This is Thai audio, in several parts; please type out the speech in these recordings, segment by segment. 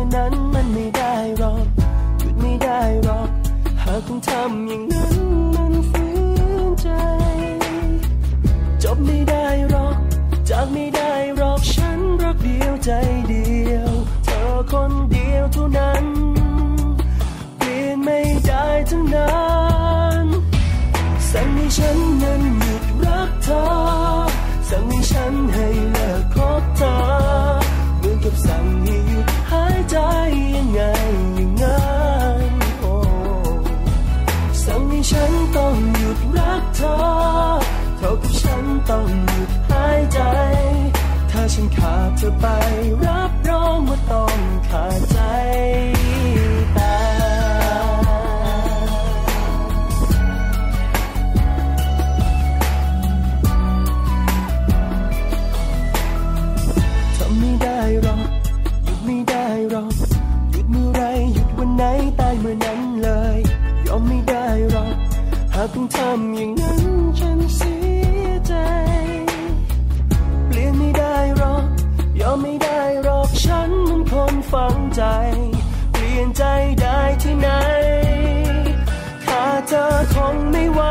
อนั้นมันไม่ได้หรอกหยุดไม่ได้หรอกหากต้องทำอย่างนั้นมันฝืนใจจบไม่ได้หรอกจากไม่ได้หรอกฉันรักเดียวใจเดียวเธอคนเดียวเท่านั้นเปลี่ยนไม่ได้ทั้งนั้นสั่งให้ฉันนั้นหยุดรักเธอสั่งให้ฉันให้เลิกคบเธอเหมือนกับสั่งให้หยุดหายใจยังไงอย่างนั้นโอ้สั่งให้ฉันต้องหยุดรักเธอเท่ากับฉันต้องหยุดหายใจถ้าฉันขาดเธอไปรับรองว่าต้องขาดใจตายทำไม่ได้หรอกหยุดไม่ได้หรอกหยุดเมื่อไรหยุดวันไหนตายเมื่อนั้นเลยยอมไม่ได้หรอกหากต้องทำอย่างนั้นฉันเสียใจเปลี่ยนไม่ได้หรอกยอมไม่ได้หรอกฉันมันคนฝังใจเปลี่ยนใจได้ที่ไหนถ้าเธอคงไม่ไหว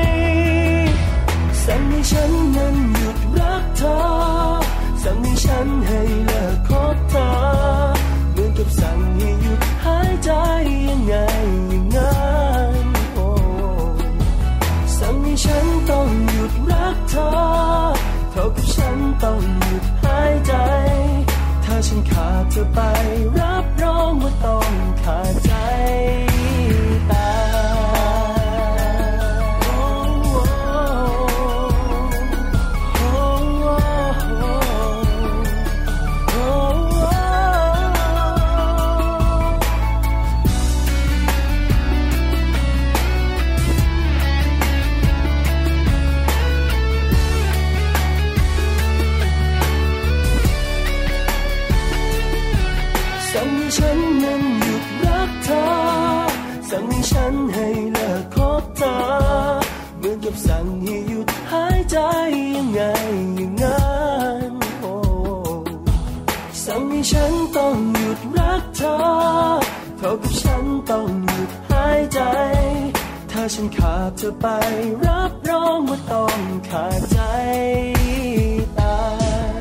สั่งให้ฉันนั้นหยุดรักเธอสั่งให้ฉันให้เลิกคบเธอเหมือนกับสั่งให้หยุดหายใจยังไงอย่างนั้นโอ้สั่งให้ฉันต้องหยุดรักเธอเท่ากับฉันต้องหยุดหายใจถ้าฉันขาดเธอไปรับรองว่าต้องขาดใจตสั่งให้ฉันนั้นหยุดรักเธอสั่งให้ฉันให้เลิกคบเธอเหมือนกับสั่งให้หยุดหายใจยังไงอย่างนั้นโอ้สั่งให้ฉันต้องหยุดรักเธอเท่ากับฉันต้องหยุดหายใจถ้าฉันขาดเธอไปรับรองว่าต้องขาดใจตาย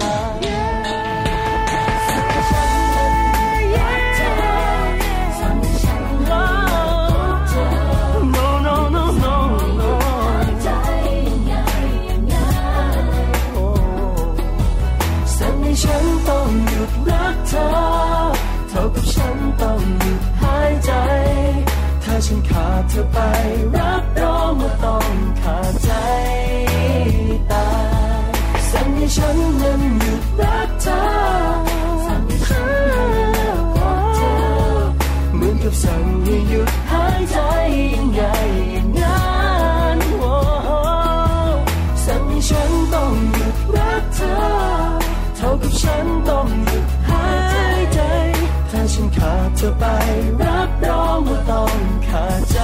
ฉันต้องหยุดรักเธอเท่ากับฉันต้องหยุดหายใจถ้าฉันขาดเธอไปรับรองว่าต้องขาดใจตายสั่งให้ฉันนั้นหยุดรักเธอสั่งให้ฉันเลิกคบเธอเหมือนกับสั่งให้หยุดหายใจยังไงอย่างนั้นโอ้สั่งให้ฉันต้องหยุดรักเธอเท่ากับฉันต้องหยุดหายใจถ้าฉันขาดเธอไปรับรองว่าต้องขาดใจ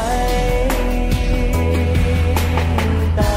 ตาย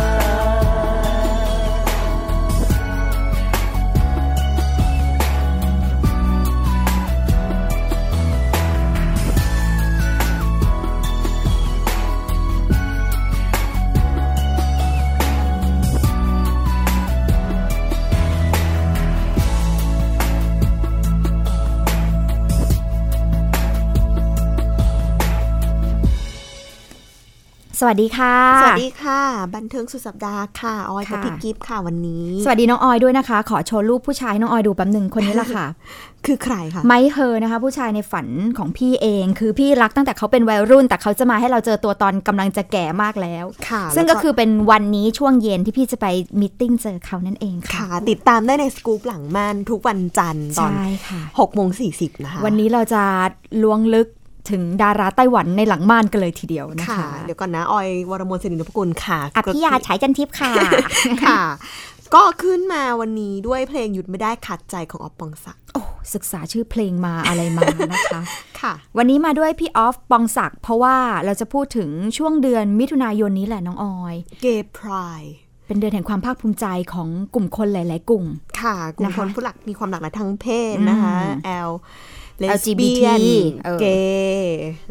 สวัสดีค่ะสวัสดีค่ะบันเทิงสุดสัปดาห์ค่ะออยกับพี่กิฟต์ค่ะวันนี้สวัสดีน้องออยด้วยนะคะขอโชว์รูปผู้ชายน้องออยดูแป๊บนึงคนนี้ละค่ะคือใครคะไมค์เฮอร์นะคะผู้ชายในฝันของพี่เองคือพี่รักตั้งแต่เขาเป็นวัยรุ่นแต่เขาจะมาให้เราเจอตัวตอนกำลังจะแก่มากแล้วซึ่งก็คือเป็นวันนี้ช่วงเย็นที่พี่จะไปมีตติ้งเจอเขานั่นเองค่ะติดตามได้ในสกู๊ปหลังม่านทุกวันจันทร์ตอน 6:40 นะคะวันนี้เราจะล้วงลึกถึงดาราไต้หวันในหลังม่านกันเลยทีเดียวนะคะเดี๋ยวก่อนนะออยวรมนศิรินทรกุลค่ะอภิยาฉายจันทิพย์ค่ะค่ะก็ขึ้นมาวันนี้ด้วยเพลงหยุดไม่ได้ขัดใจของออฟปองศักดิ์โอ้ศึกษาชื่อเพลงมาอะไรมานะคะค่ะวันนี้มาด้วยพี่ออฟปองศักดิ์เพราะว่าเราจะพูดถึงช่วงเดือนมิถุนายนนี้แหละน้องออยเกย์พรายเป็นเดือนแห่งความภาคภูมิใจของกลุ่มคนหลายๆกลุ่มค่ะกลุ่มคนผู้หลักมีความหลากหลายทางเพศนะคะ lesbian gay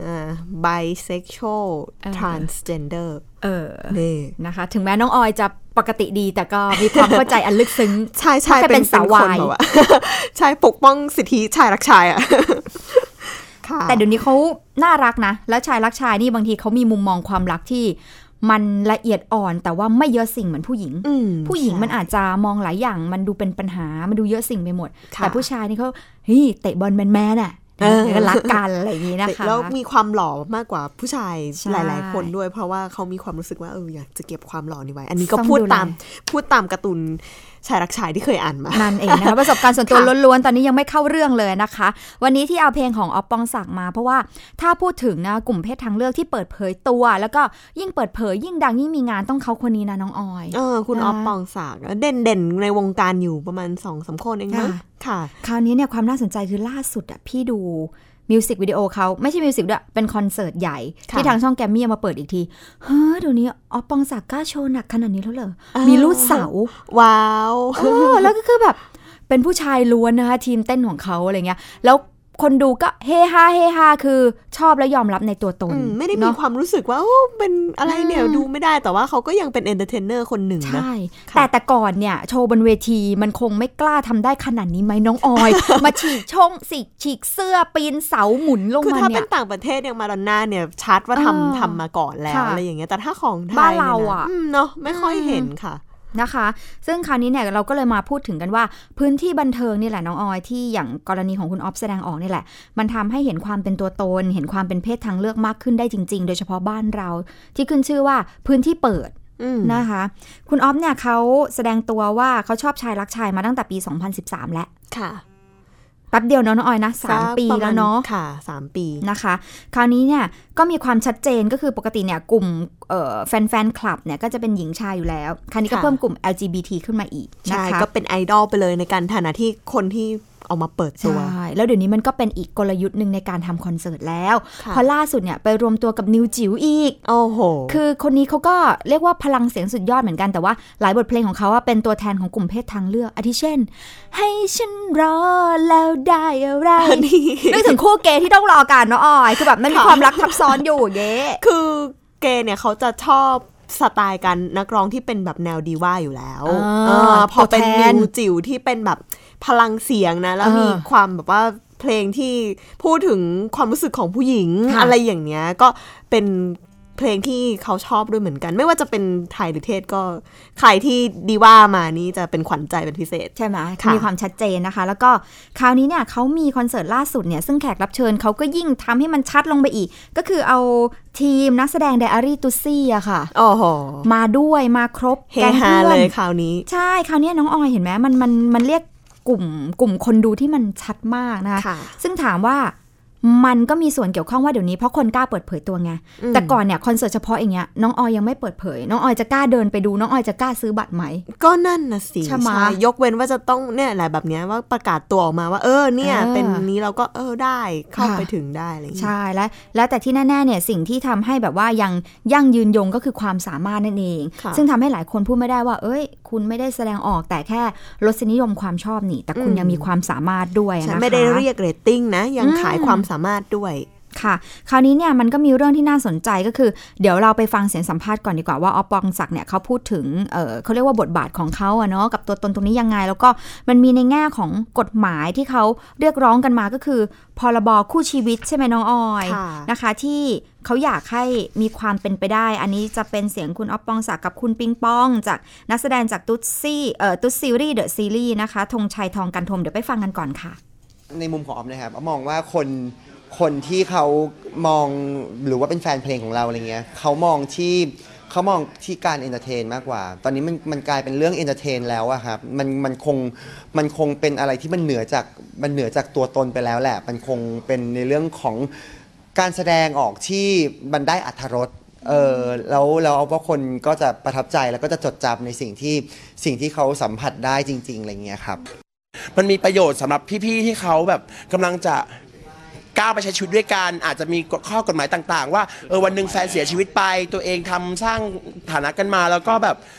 bisexual transgender นี่นะคะถึงแม้น้องออยจะปกติดีแต่ก็มีความเข้าใจอันลึกซึ้งใช่ๆเป็นสาววายใช่ปกป้องสิทธิชายรักชายอ่ะแต่เดี๋ยวนี้เขาน่ารักนะแล้วชายรักชายนี่บางทีเขามีมุมมองความรักที่มันละเอียดอ่อนแต่ว่าไม่เยอะสิ่งเหมือนผู้หญิงผู้หญิงมันอาจจะมองหลายอย่างมันดูเป็นปัญหามันดูเยอะสิ่งไปหมดแต่ผู้ชายนี่เขาเฮ้ยเตะบอลแมนๆน่ะก็รักกันอะไรอย่างนี้นะคะแล้วมีความหล่อมากกว่าผู้ชายหลายๆคนด้วยเพราะว่าเขามีความรู้สึกว่าอยากจะเก็บความหล่อนี้ไว้อันนี้ก็พูดตามการ์ตูนชายรักชายที่เคยอ่านมานั่นเองนะคะประสบการณ์ส่วนตัวล้วนๆตอนนี้ยังไม่เข้าเรื่องเลยนะคะวันนี้ที่เอาเพลงของอ๊อฟปองศักดิ์มาเพราะว่าถ้าพูดถึงนะกลุ่มเพศทางเลือกที่เปิดเผยตัวแล้วก็ยิ่งเปิดเผยยิ่งดังยิ่งมีงานต้องเขาคนนี้นะน้องออยคุณอ๊อฟปองศักดิ์เด่นในวงการอยู่ประมาณ 2-3 คนเองนะค่ะคราวนี้เนี่ยความน่าสนใจคือล่าสุดอ่ะพี่ดูมิวสิกวิดีโอเขาไม่ใช่มิวสิกด้วยเป็นคอนเสิร์ตใหญ่ที่ทางช่องแกรมมี่มาเปิดอีกทีเฮ้ยเดี๋ยวนี้อ๊อฟปองศักดิ์กล้าโชว์หนักขนาดนี้แล้วเหรอมีลูดเสาว้าวแล้วก็คือแบบเป็นผู้ชายล้วนนะคะทีมเต้นของเขาอะไรเงี้ยแล้วคนดูก็เฮฮาคือชอบและยอมรับในตัวตนไม่ได้มีความรู้สึกว่าเป็นอะไรเนี่ยดูไม่ได้แต่ว่าเขาก็ยังเป็นเอนเตอร์เทนเนอร์คนหนึ่งนะใช่แต่ก่อนเนี่ยโชว์บนเวทีมันคงไม่กล้าทำได้ขนาดนี้ไหมน้องออย มาฉีกช่องฉีกเสื้อปีนเสาหมุนลงมาเนี่ยคือถ้าเป็นต่างประเทศอย่างมาดอนน่าเนี่ยชัดว่าทำมาก่อนแล้วอะไรอย่างเงี้ยแต่ถ้าของไทยบ้านเราอ่ะเนาะไม่ค่อยเห็นค่ะนะคะซึ่งคราวนี้เนี่ยเราก็เลยมาพูดถึงกันว่าพื้นที่บันเทิงนี่แหละน้องออยที่อย่างกรณีของคุณอ๊อฟแสดงออกนี่แหละมันทำให้เห็นความเป็นตัวตนเห็นความเป็นเพศทางเลือกมากขึ้นได้จริงๆโดยเฉพาะบ้านเราที่ขึ้นชื่อว่าพื้นที่เปิดนะคะคุณอ๊อฟเนี่ยเขาแสดงตัวว่าเขาชอบชายรักชายมาตั้งแต่ปี2013แล้วค่ะแป๊บเดียวเนาะน้องออยนะ3 ปีแล้วเนาะค่ะ3 ปีนะคะคราวนี้เนี่ยก็มีความชัดเจนก็คือปกติเนี่ยกลุ่มแฟนคลับเนี่ยก็จะเป็นหญิงชายอยู่แล้วคราวนี้ก็เพิ่มกลุ่ม LGBT ขึ้นมาอีกนะคะก็เป็นไอดอลไปเลยในการฐานะที่คนที่เอามาเปิดตัวใช่แล้วเดี๋ยวนี้มันก็เป็นอีกกลยุทธ์นึงในการทำคอนเสิร์ตแล้วเพราะล่าสุดเนี่ยไปรวมตัวกับนิวจิ๋วอีกโอ้โหคือคนนี้เขาก็เรียกว่าพลังเสียงสุดยอดเหมือนกันแต่ว่าหลายบทเพลงของเขาเป็นตัวแทนของกลุ่มเพศทางเลือกอาทิเช่นให้ฉันรอแล้วได้อะไรนึกถึงคู่เกย์ที่ต้องรอกันเนาะอ้อยคือแบบมันมีความรักทับซ้อนอยู่เย้คือเกย์เนี่ยเขาจะชอบสไตล์การนักร้องที่เป็นแบบแนวดีว่าอยู่แล้วพอเป็นนิวจิ๋วที่เป็นแบบพลังเสียงนะแล้วมีความแบบว่าเพลงที่พูดถึงความรู้สึกของผู้หญิงอะไรอย่างเนี้ยก็เป็นเพลงที่เขาชอบด้วยเหมือนกันไม่ว่าจะเป็นไทยหรือเทศก็ใครที่ดีว่ามานี่จะเป็นขวัญใจเป็นพิเศษใช่ไหมมีความชัดเจนนะคะแล้วก็คราวนี้เนี่ยเขามีคอนเสิร์ตล่าสุดเนี่ยซึ่งแขกรับเชิญเขาก็ยิ่งทำให้มันชัดลงไปอีกก็คือเอาทีมนักแสดงไดอารี่ตุซี่อะค่ะโอ้โหมาด้วยมาครบแก๊งเพื่อนเลยคราวนี้ใช่คราวนี้น้องออยเห็นไหมมันเรียกกลุ่มคนดูที่มันชัดมากนะคะซึ่งถามว่ามันก็มีส่วนเกี่ยวข้องว่าเดี๋ยวนี้เพราะคนกล้าเปิดเผยตัวไงแต่ก่อนเนี่ยคอนเสิร์ตเฉพาะอย่างเงี้ยน้องออยยังไม่เปิดเผยน้องออยจะกล้าเดินไปดูน้องออยจะกล้าซื้อบัตรไหมก็นั่นนะสิใช่ยกเว้นว่าจะต้องเนี่ยอะไรแบบนี้ว่าประกาศตัวออกมาว่าเนี่ยเป็นนี้เราก็ได้เข้าไปถึงได้อะไรอย่างเงี้ยใช่แล้วแต่ที่แน่ๆเนี่ยสิ่งที่ทำให้แบบว่ายังยั่งยืนยงก็คือความสามารถนั่นเองซึ่งทำให้หลายคนพูดไม่ได้ว่าคุณไม่ได้แสดงออกแต่แค่รสนิยมความชอบนี่แต่คุณยังมีความสามารถด้วยนะคะไม่ได้เรียกเรตติ้งนะยังขายความสามารถด้วยค่ะคราวนี้เนี่ยมันก็มีเรื่องที่น่าสนใจก็คือเดี๋ยวเราไปฟังเสียงสัมภาษณ์ก่อนดีกว่าว่าอ๊อฟปองศักดิ์เนี่ยเขาพูดถึงเขาเรียกว่าบทบาทของเขาเนาะกับตัวตนตรงนี้ยังไงแล้วก็มันมีในแง่ของกฎหมายที่เขาเรียกร้องกันมาก็คือพรบคู่ชีวิตใช่ไหมน้องออยนะคะที่เขาอยากให้มีความเป็นไปได้อันนี้จะเป็นเสียงคุณอ๊อฟปองศักดิ์กับคุณปิงปองจากนักแสดงจากตุ๊ดซีรีส์เดอะซีรีส์นะคะธงชัยทองกันทมเดี๋ยวไปฟังกันก่อนค่ะในมุมของอ๊อฟนะครับอ๊อฟมองว่าคนที่เขามองหรือว่าเป็นแฟนเพลงของเราอะไรเงี้ยเขามองที่การเอนเตอร์เทนมากกว่าตอนนี้มันกลายเป็นเรื่องเอนเตอร์เทนแล้วอะครับมันคงเป็นอะไรที่มันเหนือจากตัวตนไปแล้วแหละมันคงเป็นในเรื่องของการแสดงออกที่มันได้อรรถรสแล้วเอาว่าคนก็จะประทับใจแล้วก็จะจดจำในสิ่งที่เขาสัมผัสได้จริงๆอะไรเงี้ยครับมันมีประโยชน์สำหรับพี่ๆที่เขาแบบกำลังจะก้าวไปใช้ชีวิตด้วยกันอาจจะมีข้อกฎหมายต่างๆว่าวันหนึ่งแฟนเสียชีวิตไปตัวเองทำสร้างฐานะกันมาแล้วก็แบบ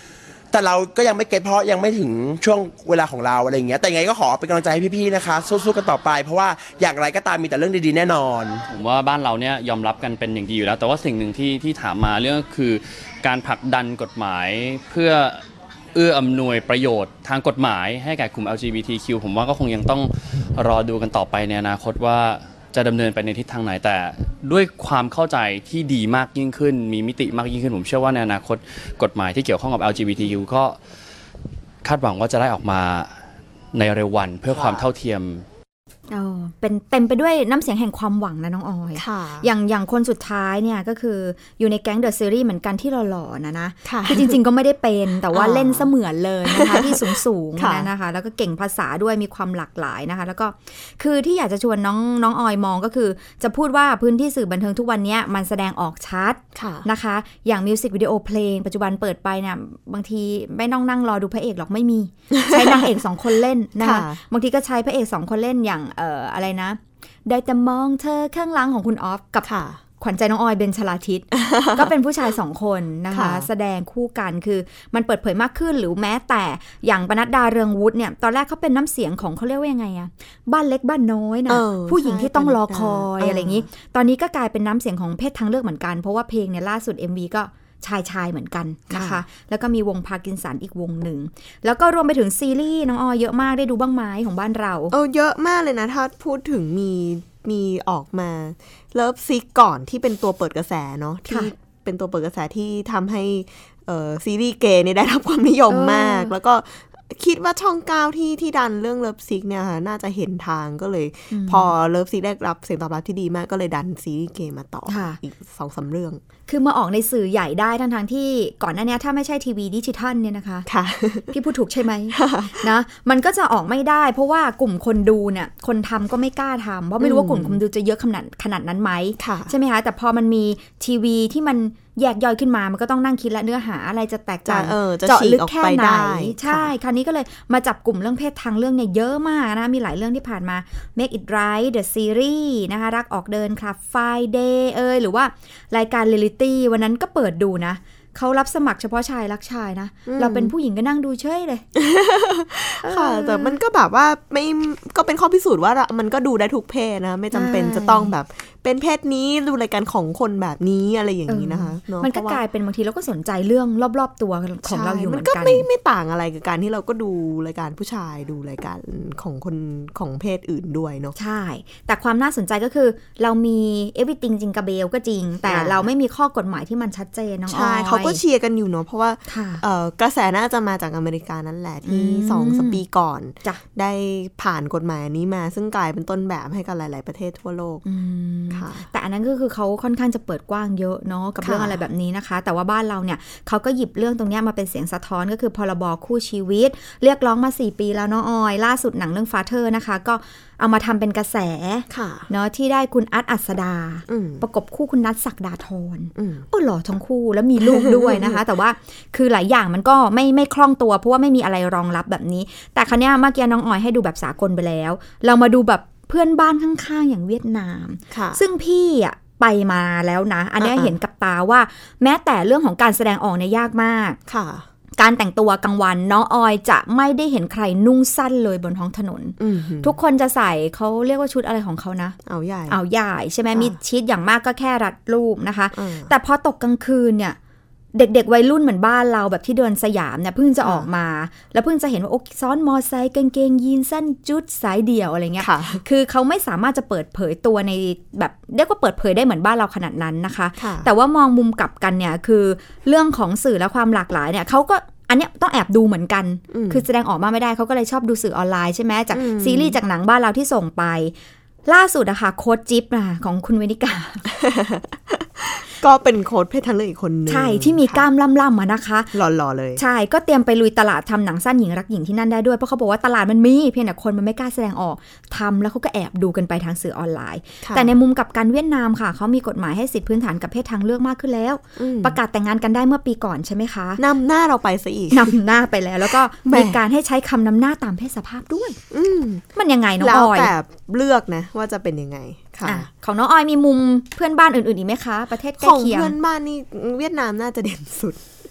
แต่เราก็ยังไม่เก็ตเพราะยังไม่ถึงช่วงเวลาของเราอะไรอย่างเงี้ยแต่ยังไงก็ขอเป็นกำลังใจให้พี่ๆนะคะสู้ๆกันต่อไปเพราะว่าอย่างไรก็ตามมีแต่เรื่องดีๆแน่นอนผมว่าบ้านเราเนี่ยยอมรับกันเป็นอย่างดีอยู่แล้วแต่ว่าสิ่งหนึ่งที่ถามมาเรื่องคือการผลักดันกฎหมายเพื่อเอื้ออำนวยประโยชน์ทางกฎหมายให้แก่กลุ่ม LGBTQ ผมว่าก็คงยังต้องรอดูกันต่อไปในอนาคตว่าจะดำเนินไปในทิศทางไหนแต่ด้วยความเข้าใจที่ดีมากยิ่งขึ้นมีมิติมากยิ่งขึ้นผมเชื่อว่าในอนาคตกฎหมายที่เกี่ยวข้องกับ LGBTQ ก็คาดหวังว่าจะได้ออกมาในเร็ววันเพื่อความเท่าเทียมเป็นเต็มไปด้วยน้ำเสียงแห่งความหวังนะน้องออยอย่างคนสุดท้ายเนี่ยก็คืออยู่ในแก๊งเดอะซีรีส์เหมือนกันที่หล่อๆนะคือจริงๆก็ไม่ได้เป็นแต่ว่าเล่นเสมือนเลยนะคะที่สูงๆนะคะแล้วก็เก่งภาษาด้วยมีความหลากหลายนะคะแล้วก็คือที่อยากจะชวนน้องออยมองก็คือจะพูดว่าพื้นที่สื่อบันเทิงทุกวันนี้มันแสดงออกชัดนะคะอย่างมิวสิกวิดีโอเพลงปัจจุบันเปิดไปเนี่ยบางทีไม่ต้องนั่งรอดูพระเอกหรอกไม่มีใช้นางเอก2คนเล่นนะคะบางทีก็ใช้พระเอก2คนเล่นอย่างอะไรนะได้แต่มองเธอข้างหลังของคุณออฟกับขวัญใจน้องออยเบนชลาทิศ ก็เป็นผู้ชาย2คนนะคะแสดงคู่กันคือมันเปิดเผยมากขึ้นหรือแม้แต่อย่างปนัดดาเรืองวุฒิเนี่ยตอนแรกเขาเป็นน้ำเสียงของเขาเรียกว่ายังไงอะบ้านเล็กบ้านน้อยนะผู้หญิงที่ต้องรอคอยอะไรอย่างนี้ตอนนี้ก็กลายเป็นน้ำเสียงของเพศทางเลือกเหมือนกันเพราะว่าเพลงเนี่ยล่าสุด MV ก็ชายเหมือนกันนะคะแล้วก็มีวงพาร์กินสันอีกวงหนึ่งแล้วก็รวมไปถึงซีรีส์น้องออยเยอะมากได้ดูบ้างไหมของบ้านเราเยอะมากเลยนะถ้าพูดถึงมีออกมาเลิฟซิกก่อนที่เป็นตัวเปิดกระแสเนาะที่เป็นตัวเปิดกระแสที่ทำให้ซีรีส์เกย์เนี่ยได้รับความนิยมมากแล้วก็คิดว่าช่อง9ที่ดันเรื่องเลิฟซิกเนี่ยค่ะน่าจะเห็นทางก็เลยพอเลิฟซิกได้รับเสียงตอบรับที่ดีมากก็เลยดันซีรีส์เกย์มาต่ออีก 2-3 เรื่องคือมาออกในสื่อใหญ่ได้ทั้งที่ก่อนหน้านี้ถ้าไม่ใช่ทีวีดิจิทัลเนี่ยนะคะพี่พูดถูกใช่ไหมนะมันก็จะออกไม่ได้เพราะว่ากลุ่มคนดูเนี่ยคนทำก็ไม่กล้าทำเพราะไม่รู้ว่ากลุ่มคนดูจะเยอะขนาดนั้นไหมใช่ไหมคะแต่พอมันมีทีวีที่มันแยกย่อยขึ้นมามันก็ต้องนั่งคิดและเนื้อหาอะไรจะแตกต่างเจาะลึกแค่ไหนใช่คราวนี้ก็เลยมาจับกลุ่มเรื่องเพศทางเรื่องเนี่ยเยอะมากนะมีหลายเรื่องที่ผ่านมา Make It Right The Series นะคะรักออกเดิน Club Friday หรือว่ารายการเรียลิตี้วันนั้นก็เปิดดูนะเขารับสมัครเฉพาะชายรักชายนะเราเป็นผู้หญิงก็นั่งดูเฉยเลยค่ะแต่มันก็แบบว่าไม่ก็เป็นข้อพิสูจน์ว่ามันก็ดูได้ทุกเพศนะไม่จำเป็นจะต้องแบบเป็นเพศนี้ดูรายการของคนแบบนี้อะไรอย่างนี้นะคะมันก็กลายเป็นบางทีเราก็สนใจเรื่องรอบๆตัวของเราอยู่เหมือนกันมันก็ไม่ต่างอะไรกับการที่เราก็ดูรายการผู้ชายดูรายการของคนของเพศอื่นด้วยเนาะใช่แต่ความน่าสนใจก็คือเรามี everything จริงกับเบลก็จริงแต่เราไม่มีข้อกฎหมายที่มันชัดเจนน้องออยเขาก็เชียร์กันอยู่เนาะเพราะว่ากระแสน่าจะมาจากอเมริกานั่นแหละที่2-3 ปีก่อนได้ผ่านกฎหมายนี้มาซึ่งกลายเป็นต้นแบบให้กับหลายๆประเทศทั่วโลกค่ะแต่อันนั้นก็คือเขาค่อนข้างจะเปิดกว้างเยอะเนาะกับเรื่องอะไรแบบนี้นะคะแต่ว่าบ้านเราเนี่ยเขาก็หยิบเรื่องตรงนี้มาเป็นเสียงสะท้อนก็คือพรบคู่ชีวิตเรียกร้องมา4 ปีแล้วน้องออยล่าสุดหนังเรื่อง Father นะคะก็เอามาทำเป็นกระแสเนาะที่ได้คุณอัดอัสดาประกบคู่คุณนัทศักดาธรหล่อทั้งคู่แล้วมีลูกด้วยนะคะแต่ว่าคือหลายอย่างมันก็ไม่คล่องตัวเพราะว่าไม่มีอะไรรองรับแบบนี้แต่คราวนี้เมื่อกี้น้องออยให้ดูแบบสากลไปแล้วเรามาดูแบบเพื่อนบ้านข้างๆอย่างเวียดนามซึ่งพี่อ่ะไปมาแล้วนะอันนี้เห็นกับตาว่าแม้แต่เรื่องของการแสดงออกเนี่ยยากมากการแต่งตัวกลางวันน้องออยจะไม่ได้เห็นใครนุ่งสั้นเลยบนท้องถนนทุกคนจะใส่เขาเรียกว่าชุดอะไรของเขานะเอาใหญ่ใช่ไหมมีชิดอย่างมากก็แค่รัดรูปนะคะแต่พอตกกลางคืนเนี่ยเด็กๆวัยรุ่นเหมือนบ้านเราแบบที่เดินสยามเนี่ยเพิ่งจะออกมาแล้วเพิ่งจะเห็นว่าโอ้ซ้อนมอไซค์กางเกงยีนสั้นจุดสายเดี่ยวอะไรเงี้ยคือเขาไม่สามารถจะเปิดเผยตัวในแบบเรียกว่าเปิดเผยได้เหมือนบ้านเราขนาดนั้นนะคะแต่ว่ามองมุมกลับกันเนี่ยคือเรื่องของสื่อและความหลากหลายเนี่ยเขาก็อันนี้ต้องแอบดูเหมือนกันคือแสดงออกมาไม่ได้เขาก็เลยชอบดูสื่อออนไลน์ใช่ไหมจากซีรีส์จากหนังบ้านเราที่ส่งไปล่าสุดอะค่ะโค้ชจิ๊บของคุณเวนิกาก็เป็นโค้ชเพศทางเลือกอีกคนนึงใช่ที่มีกล้ามล่ำๆนะคะหล่อๆเลยใช่ก็เตรียมไปลุยตลาดทำหนังสั้นหญิงรักหญิงที่นั่นได้ด้วยเพราะเขาบอกว่าตลาดมันมีเพียงแต่คนมันไม่กล้าแสดงออกทำแล้วเขาก็แอบดูกันไปทางสื่อออนไลน์แต่ในมุมกับการเวียดนามค่ะเขามีกฎหมายให้สิทธิพื้นฐานกับเพศทางเลือกมากขึ้นแล้วประกาศแต่งงานกันได้เมื่อปีก่อนใช่ไหมคะนำหน้าเราไปซะอีกนำหน้าไปแล้วก็มีการให้ใช้คำนำหน้าตามเพศสภาพด้วยมันยังไงน้องออยแล้วแต่เลือกนะว่าจะเป็นยังไงของน้องออยมีมุมเพื่อนบ้านอื่นๆอีกไหมคะประเทศใกล้เคียงของเพื่อนบ้านนี่เวียดนามน่าจะเด่นสุด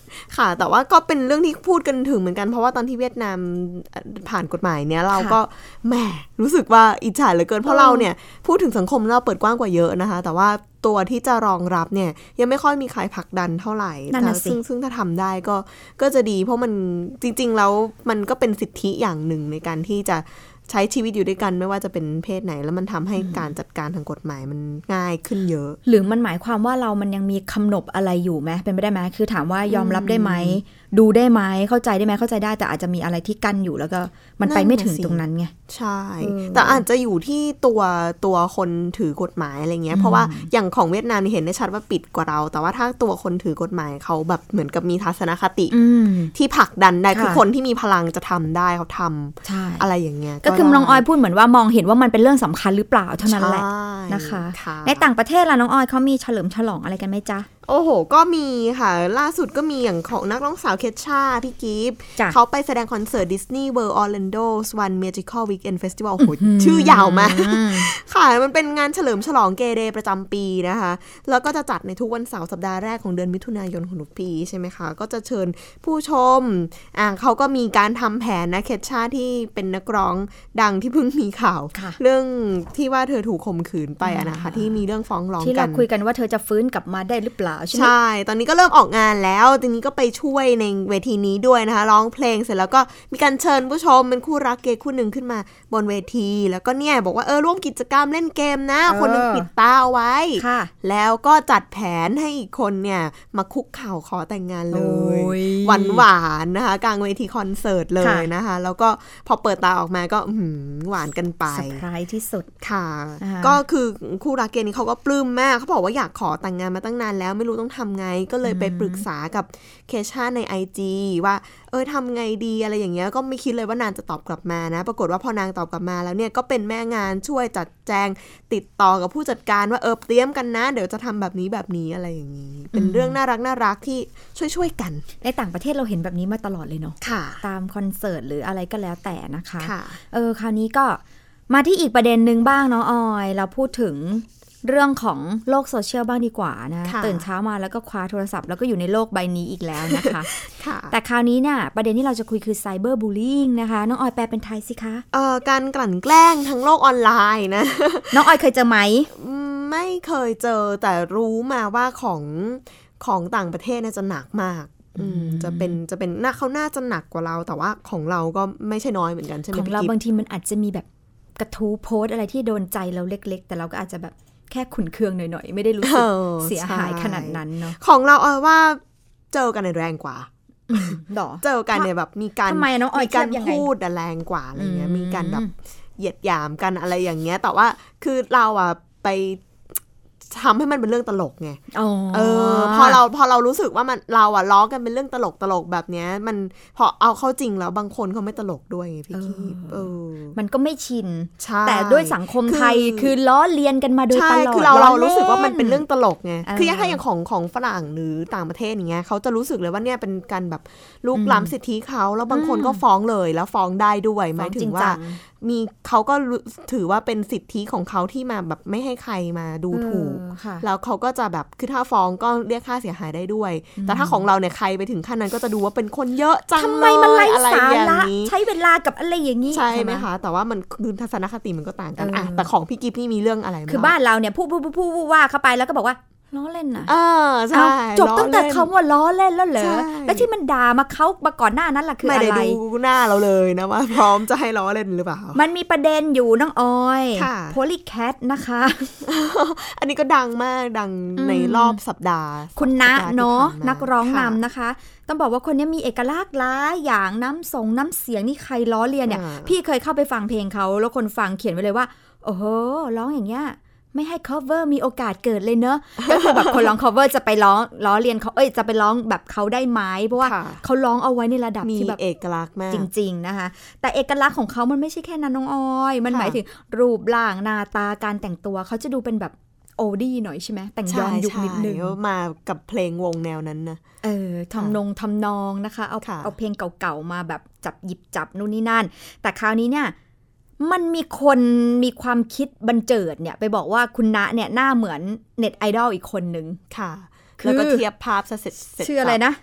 ค่ะแต่ว่าก็เป็นเรื่องที่พูดกันถึงเหมือนกันเพราะว่าตอนที่เวียดนามผ่านกฎหมายเนี้ยเราก็แหมรู้สึกว่าอิจฉาเหลือเกินเพราะเราเนี่ยพูดถึงสังคมเราเปิดกว้างกว่าเยอะนะคะแต่ว่าตัวที่จะรองรับเนี่ยยังไม่ค่อยมีใครผลักดันเท่าไหร่ซึ่งถ้าทำได้ก็จะดีเพราะมันจริงๆแล้วมันก็เป็นสิทธิอย่างหนึ่งในการที่จะใช้ชีวิตอยู่ด้วยกันไม่ว่าจะเป็นเพศไหนแล้วมันทำให้การจัดการทางกฎหมายมันง่ายขึ้นเยอะหรือมันหมายความว่าเรามันยังมีคำหนบอะไรอยู่ไหมเป็นไปได้ไหมคือถามว่ายอมรับได้ไหมดูได้ไหมเข้าใจได้ไหมเข้าใจได้แต่อาจจะมีอะไรที่กั้นอยู่แล้วก็มันไปไม่ถึงตรงนั้นไงใช่แต่อาจจะอยู่ที่ตัวคนถือกฎหมายอะไรเงี้ยเพราะว่าอย่างของเวียดนามเห็นได้ชัดว่าปิดกว่าเราแต่ว่าถ้าตัวคนถือกฎหมายเขาแบบเหมือนกับมีทัศนคติที่ผลักดันได้คือคนที่มีพลังจะทำได้เขาทำอะไรอย่างเงี้ยก็คือน้องออยพูดเหมือนว่ามองเห็นว่ามันเป็นเรื่องสำคัญหรือเปล่าเท่านั้นแหละนะคะในต่างประเทศล่ะน้องออยเขามีเฉลิมฉลองอะไรกันไหมจ๊ะโอ้โหก็มีค่ะล่าสุดก็มีอย่างของนักร้องสาวเคทชาพี่กิฟต์เขาไปแสดงคอนเสิร์ต Disney World Orlando's One Magical Weekend Festival โหชื่อยาวมากค่ะมันเป็นงานเฉลิมฉลองเกย์เดย์ประจำปีนะคะแล้วก็จะจัดในทุกวันเสาร์สัปดาห์แรกของเดือนมิถุนายนของทุกปีใช่ไหมคะก็จะเชิญผู้ชมเขาก็มีการทำแผนนะเคทชาที่เป็นนักร้องดังที่เพิ่งมีข่าวเรื่องที่ว่าเธอถูกข่มขืนไปนะคะที่มีเรื่องฟ้องร้องกันที่เราคุยกันว่าเธอจะฟื้นกลับมาได้หรือเปล่าใช่ตอนนี้ก็เริ่มออกงานแล้วทีนี้ก็ไปช่วยในเวทีนี้ด้วยนะคะร้องเพลงเสร็จแล้วก็มีการเชิญผู้ชมเป็นคู่รักเกย์คู่หนึ่งขึ้นมาบนเวทีแล้วก็เนี่ยบอกว่าร่วมกิจกรรมเล่นเกมนะคนนึงปิดตาเอาไว้แล้วก็จัดแผนให้อีกคนเนี่ยมาคุกเข่าขอแต่งงานเลยหวานๆนะคะกลางเวทีคอนเสิร์ตเลยนะคะแล้วก็พอเปิดตาออกมาก็หวานกันไปเซอร์ไพรส์ที่สุดค่ะก็คือคู่รักเกย์นี้เขาก็ปลื้มมากเขาบอกว่าอยากขอแต่งงานมาตั้งนานแล้วไม่รู้ต้องทำไงก็เลยไปปรึกษากับเคชาใน IG ว่าทำไงดีอะไรอย่างเงี้ยก็ไม่คิดเลยว่านางจะตอบกลับมานะปรากฏว่าพอนางตอบกลับมาแล้วเนี่ยก็เป็นแม่งานช่วยจัดแจงติดต่อกับผู้จัดการว่าเตรียมกันนะเดี๋ยวจะทำแบบนี้อะไรอย่างนี้เป็นเรื่องน่ารักที่ช่วยกันในต่างประเทศเราเห็นแบบนี้มาตลอดเลยเนาะตามคอนเสิร์ตหรืออะไรก็แล้วแต่นะคะคราวนี้ก็มาที่อีกประเด็นนึงบ้างเนาะออยเราพูดถึงเรื่องของโลกโซเชียลบ้างดีกว่านะตื่นเช้ามาแล้วก็คว้าโทรศัพท์แล้วก็อยู่ในโลกใบนี้อีกแล้วนะคะ แต่คราวนี้เนี่ยประเด็นที่เราจะคุยคือไซเบอร์บูลลี่นะคะน้องออยแปลเป็นไทยสิคะการกลั่นแกล้งทั้งโลกออนไลน์นะน้องออยเคยเจอไหมไม่เคยเจอแต่รู้มาว่าของต่างประเทศน่าจะหนักมากจะเป็นเขาน่าจะหนักกว่าเราแต่ว่าของเราก็ไม่ใช่น้อยเหมือนกันใช่ไหมของเราบางทีมันอาจจะมีแบบกระทู้โพสอะไรที่โดนใจเราเล็กๆแต่เราก็อาจจะแบบแค่ขุ่นเคืองหน่อยๆไม่ได้รู้สึกเสียหายขนาดนั้นเนาะของเราว่าเจอกันในแรงกว่าเจอกันเนี่ยแบบมีการพูดแรงกว่าอะไรเงี้ยมีการแบบเหยียดหยามกันอะไรอย่างเงี้ยแต่ว่าคือเราไปทำให้มันเป็นเรื่องตลกไงพอเรารู้สึกว่าเราล้อกันเป็นเรื่องตลกแบบเนี้ยมันพอเอาเข้าจริงแล้วบางคนเขาไม่ตลกด้วยไงพี่คีมันก็ไม่ชินแต่ด้วยสังคมไทยคือล้อเลียนกันมาโดยตลอดคือเรารู้สึกว่ามันเป็นเรื่องตลกไงคือถ้าอย่างของฝรั่งหรือต่างประเทศอย่างเงี้ยเขาจะรู้สึกเลยว่าเนี่ยเป็นการแบบลุกล้ำสิทธิเขาแล้วบางคนก็ฟ้องเลยแล้วฟ้องได้ด้วยหมายถึงว่ามีเขาก็ถือว่าเป็นสิทธิของเขาที่มาแบบไม่ให้ใครมาดูถูกแล้วเขาก็จะแบบคือถ้าฟ้องก็เรียกค่าเสียหายได้ด้วยแต่ถ้าของเราเนี่ยใครไปถึงขั้นนั้นก็จะดูว่าเป็นคนเยอะจังทำไมมันไร้สาระใช้เวลากับอะไรอย่างนี้ใช่ไหมคะแต่ว่ามันคือทัศนคติมันก็ต่างกันแต่ของพี่กิฟนี่มีเรื่องอะไรคือบ้านเราเนี่ยพูดว่าเข้าไปแล้วก็บอกว่าล้อเล่นน่ะใช่จบตั้งแต่คำว่าล้อเล่นแล้วเหรอแล้วที่มันด่ามาเขามาก่อนหน้านั้นล่ะคืออะไรไม่ได้ดูหน้าเราเลยนะว่าพร้อมจะให้ล้อเล่นหรือเปล่ามันมีประเด็นอยู่น้องออยโพลีแคทนะคะอันนี้ก็ดังมากดังในรอบสัปดาห์คุณณเนาะนักร้องนำนะคะต้องบอกว่าคนนี้มีเอกลักษณ์หลายอย่างน้ำเสียงนี่ใครล้อเลียนเนี่ยพี่เคยเข้าไปฟังเพลงเขาแล้วคนฟังเขียนไว้เลยว่าโอ้โหร้องอย่างเงี้ยไม่ให้ cover มีโอกาสเกิดเลยเนอะ ก็คือแบบคนร้อง cover จะไปล้อเลียนเขาจะไปร้องแบบเขาได้ไหมเพราะว่าเขาร้องเอาไว้ในระดับที่แบบเอกลักษณ์มากจริงๆนะคะแต่เอกลักษณ์ของเขามันไม่ใช่แค่นั้นน้องออยมันหมายถึงรูปร่างหน้าตาการแต่งตัวเขาจะดูเป็นแบบโอดี้หน่อยใช่ไหมแต่งย้อนยุคนิดนึงมากับเพลงวงแนวนั้นนะทำนองนะคะเอาเพลงเก่าๆมาแบบหยิบจับนู่นนี่นั่นแต่คราวนี้เนี่ยมันมีคนมีความคิดบันเจิดเนี่ยไปบอกว่าคุณณเนี่ยหน้าเหมือนเน็ตไอดอลอีกคนนึงค่ะแล้วก็เทียบภาพเสร็จชื่ออะไรนะ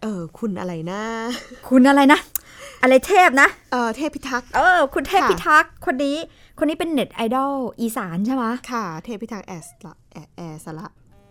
คุณอะไรนะคุณอะไรนะอะไรเทพนะเทพพิทักษ์คุณเทพพิทักษ์คนนี้เป็นเน็ตไอดอลอีสานใช่ไหมค่ะเทพพิทักษ์แอสละ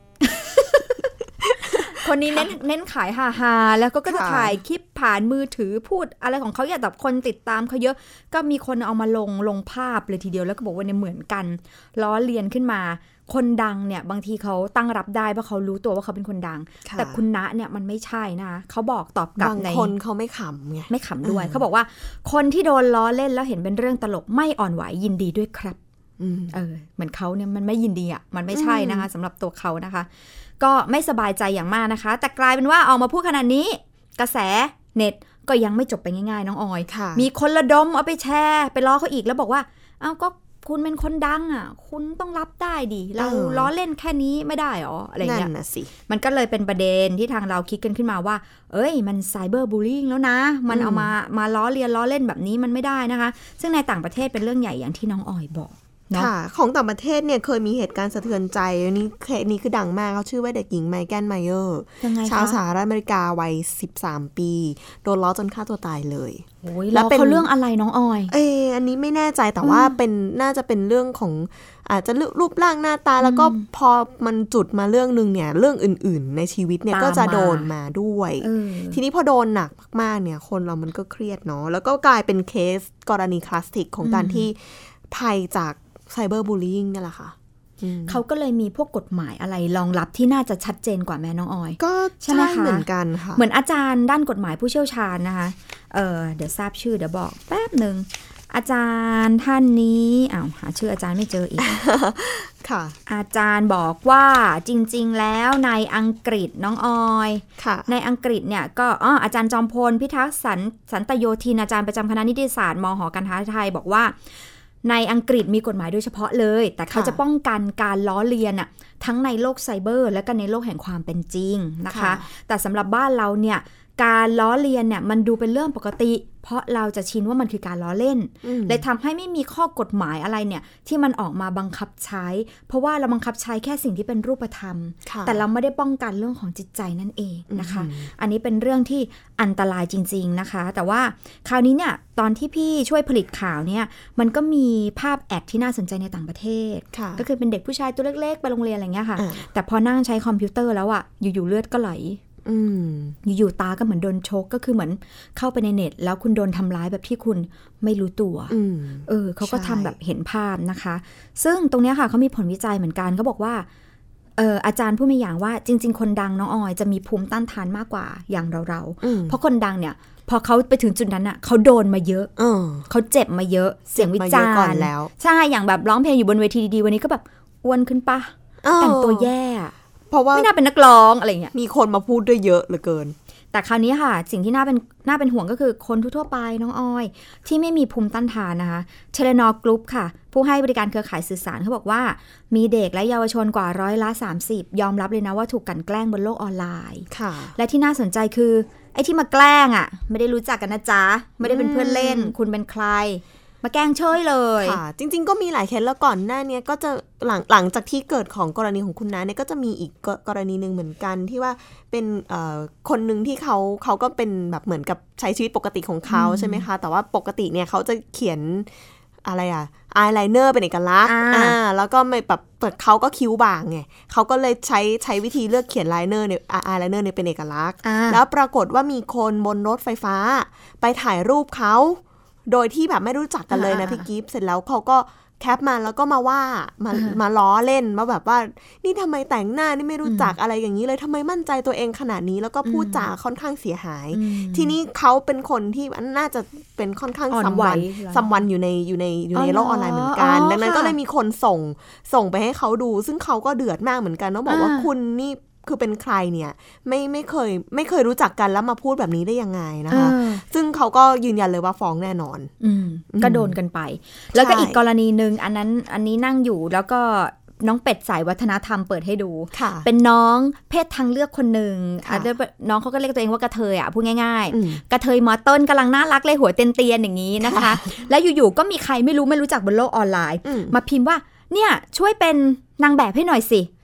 คนนี้เน้นขายฮาๆแล้วก็จะถ่ายคลิปผ่านมือถือพูดอะไรของเขาอย่างแบบคนติดตามเขาเยอะก็มีคนเอามาลงภาพเลยทีเดียวแล้วก็บอกว่าเนี่ยเหมือนกันล้อเลียนขึ้นมาคนดังเนี่ยบางทีเขาตั้งรับได้เพราะเขารู้ตัวว่าเขาเป็นคนดังแต่คุณณเนี่ยมันไม่ใช่นะเขาบอกตอบกลับในบางคนเขาไม่ขำไงไม่ขำด้วยเขาบอกว่าคนที่โดนล้อเล่นแล้วเห็นเป็นเรื่องตลกไม่อ่อนไหวยินดีด้วยครับเหมือนเขาเนี่ยมันไม่ยินดีอ่ะมันไม่ใช่นะคะสำหรับตัวเขานะคะก็ไม่สบายใจอย่างมากนะคะแต่กลายเป็นว่าออกมาพูดขนาดนี้กระแสเน็ตก็ยังไม่จบไปง่ายๆน้องออยมีคนระดมเอาไปแชร์ไปล้อเขาอีกแล้วบอกว่าก็คุณเป็นคนดังอ่ะคุณต้องรับได้ดิเราล้อเล่นแค่นี้ไม่ได้หรออะไรเงี้ยมันก็เลยเป็นประเด็นที่ทางเราคิดกันขึ้นมาว่ามันไซเบอร์บูลลี่แล้วนะมันเอามาล้อเลียนล้อเล่นแบบนี้มันไม่ได้นะคะซึ่งในต่างประเทศเป็นเรื่องใหญ่อย่างที่น้องออยบอกค่ะของต่างประเทศเนี่ยเคยมีเหตุการณ์สะเทือนใจนี่คือดังมากเขาชื่อว่าเด็กหญิงไมแกนไมเออร์ชาวสหรัฐอเมริกาวัย13ปีโดนล้อจนฆ่าตัวตายเลยแล้วเป็นเรื่องอะไรน้องออยอันนี้ไม่แน่ใจแต่ว่าน่าจะเป็นเรื่องของอาจจะรูปร่างหน้าตาแล้วก็พอมันจุดมาเรื่องนึงเนี่ยเรื่องอื่นๆในชีวิตเนี่ยก็จะโดนมาด้วยทีนี้พอโดนหนักมากๆเนี่ยคนเรามันก็เครียดเนาะแล้วก็กลายเป็นเคสกรณีคลาสสิกของการที่ภัยจากไซเบอร์บูลลี่นี่แหละค่ะเขาก็เลยมีพวกกฎหมายอะไรรองรับที่น่าจะชัดเจนกว่าแม่น้องออยก็ใช่เหมือนกันค่ะเหมือนอาจารย์ด้านกฎหมายผู้เชี่ยวชาญนะคะเดี๋ยวทราบชื่อเดี๋ยวบอกแป๊บนึงอาจารย์ท่านนี้หาชื่ออาจารย์ไม่เจออีกค่ะอาจารย์บอกว่าจริงๆแล้วในอังกฤษน้องออยในอังกฤษเนี่ยก็อาจารย์จอมพลพิทักษ์สันตโยธินอาจารย์ประจำคณะนิติศาสตร์มห.การค้าไทยบอกว่าในอังกฤษมีกฎหมายโดยเฉพาะเลยแต่เขาจะป้องกันการล้อเลียนทั้งในโลกไซเบอร์และก็ในโลกแห่งความเป็นจริงนะคะแต่สำหรับบ้านเราเนี่ยการล้อเลียนเนี่ยมันดูเป็นเรื่องปกติเพราะเราจะชินว่ามันคือการล้อเล่นเลยทำให้ไม่มีข้อกฎหมายอะไรเนี่ยที่มันออกมาบังคับใช้เพราะว่าเราบังคับใช้แค่สิ่งที่เป็นรูปธรรมแต่เราไม่ได้ป้องกันเรื่องของจิตใจนั่นเองนะคะอันนี้เป็นเรื่องที่อันตรายจริงๆนะคะแต่ว่าคราวนี้เนี่ยตอนที่พี่ช่วยผลิตข่าวเนี่ยมันก็มีภาพแอดที่น่าสนใจในต่างประเทศก็คือเป็นเด็กผู้ชายตัวเล็กๆไปโรงเรียนอะไรเงี้ยค่ะแต่พอนั่งใช้คอมพิวเตอร์แล้วอยู่ๆเลือดก็ไหลอยู่ๆตาก็เหมือนโดนชกก็คือเหมือนเข้าไปในเน็ตแล้วคุณโดนทำร้ายแบบที่คุณไม่รู้ตัวเขาก็ทำแบบเห็นภาพนะคะซึ่งตรงนี้ค่ะเขามีผลวิจัยเหมือนกันเขาบอกว่าอาจารย์พูดมาอย่างว่าจริงๆคนดังน้องออยจะมีภูมิต้านทานมากกว่าอย่างเราเพราะคนดังเนี่ยพอเขาไปถึงจุดนั้นเขาโดนมาเยอะเขาเจ็บมาเยอะเสียงวิจารณ์ใช่อย่างแบบร้องเพลงอยู่บนเวทีดีๆวันนี้ก็แบบอ้วนขึ้นปะแต่งตัวแย่เพราะว่าไม่น่าเป็นนักร้องอะไรเงี้ยมีคนมาพูดด้วยเยอะเหลือเกินแต่คราวนี้ค่ะสิ่งที่น่าเป็นห่วงก็คือคนทั่วไปน้องออยที่ไม่มีภูมิต้านทานนะคะเทเลนอร์กรุ๊ปค่ะผู้ให้บริการเครือข่ายสื่อสารเขาบอกว่ามีเด็กและเยาวชนกว่า30%ยอมรับเลยนะว่าถูกกลั่นแกล้งบนโลกออนไลน์และที่น่าสนใจคือไอ้ที่มาแกล้งไม่ได้รู้จักกันนะจ๊ะไม่ได้เป็นเพื่อนเล่นคุณเป็นใครมาแกล้งเชยเลยค่ะจริงๆก็มีหลายเคสแล้วก่อนหน้านี้ก็จะหลังจากที่เกิดของกรณีของคุณน้าเนี่ยก็จะมีอีกกรณีนึงเหมือนกันที่ว่าเป็นคนนึงที่เขาก็เป็นแบบเหมือนกับใช้ชีวิตปกติของเขาใช่ไหมคะแต่ว่าปกติเนี่ยเขาจะเขียนอะไรอายไลเนอร์เป็นเอกลักษณ์แล้วก็ไม่แบบเขาก็คิ้วบางไงเขาก็เลยใช้วิธีเลือกเขียนไลเนอร์เนี่ยอายไลเนอร์เนี่ยเป็นเอกลักษณ์แล้วปรากฏว่ามีคนบนรถไฟฟ้าไปถ่ายรูปเขาโดยที่แบบไม่รู้จักกันเลยนะพี่กิฟต์เสร็จแล้วเขาก็แคปมาแล้วก็มาล้อเล่นมาแบบว่านี่ทำไมแต่งหน้านี่ไม่รู้จักอะไรอย่างนี้เลยทำไมมั่นใจตัวเองขนาดนี้แล้วก็พูดจาค่อนข้างเสียหายทีนี้เขาเป็นคนที่น่าจะเป็นค่อนข้างซัมวันอยู่ในโลกออนไลน์เหมือนกันดังนั้นก็เลยมีคนส่งไปให้เขาดูซึ่งเขาก็เดือดมากเหมือนกันต้องบอกว่าคุณนี่คือเป็นใครเนี่ยไม่เคยรู้จักกันแล้วมาพูดแบบนี้ได้ยังไงนะคะซึ่งเขาก็ยืนยันเลยว่าฟ้องแน่นอนก็โดนกันไปแล้วก็อีกกรณีนึงอันนี้นั่งอยู่แล้วก็น้องเป็ดสายวัฒนธรรมเปิดให้ดูเป็นน้องเพศทางเลือกคนหนึ่งน้องเขาก็เรียกตัวเองว่ากระเทยพูดง่ายๆกระเทยมอต้นกำลังน่ารักเลยหัวเตียนๆอย่างนี้นะคะแล้วอยู่ๆก็มีใครไม่รู้จักบนโลกออนไลน์มาพิมพ์ว่าเนี่ยช่วยเป็นนางแบบให้หน่อยสิ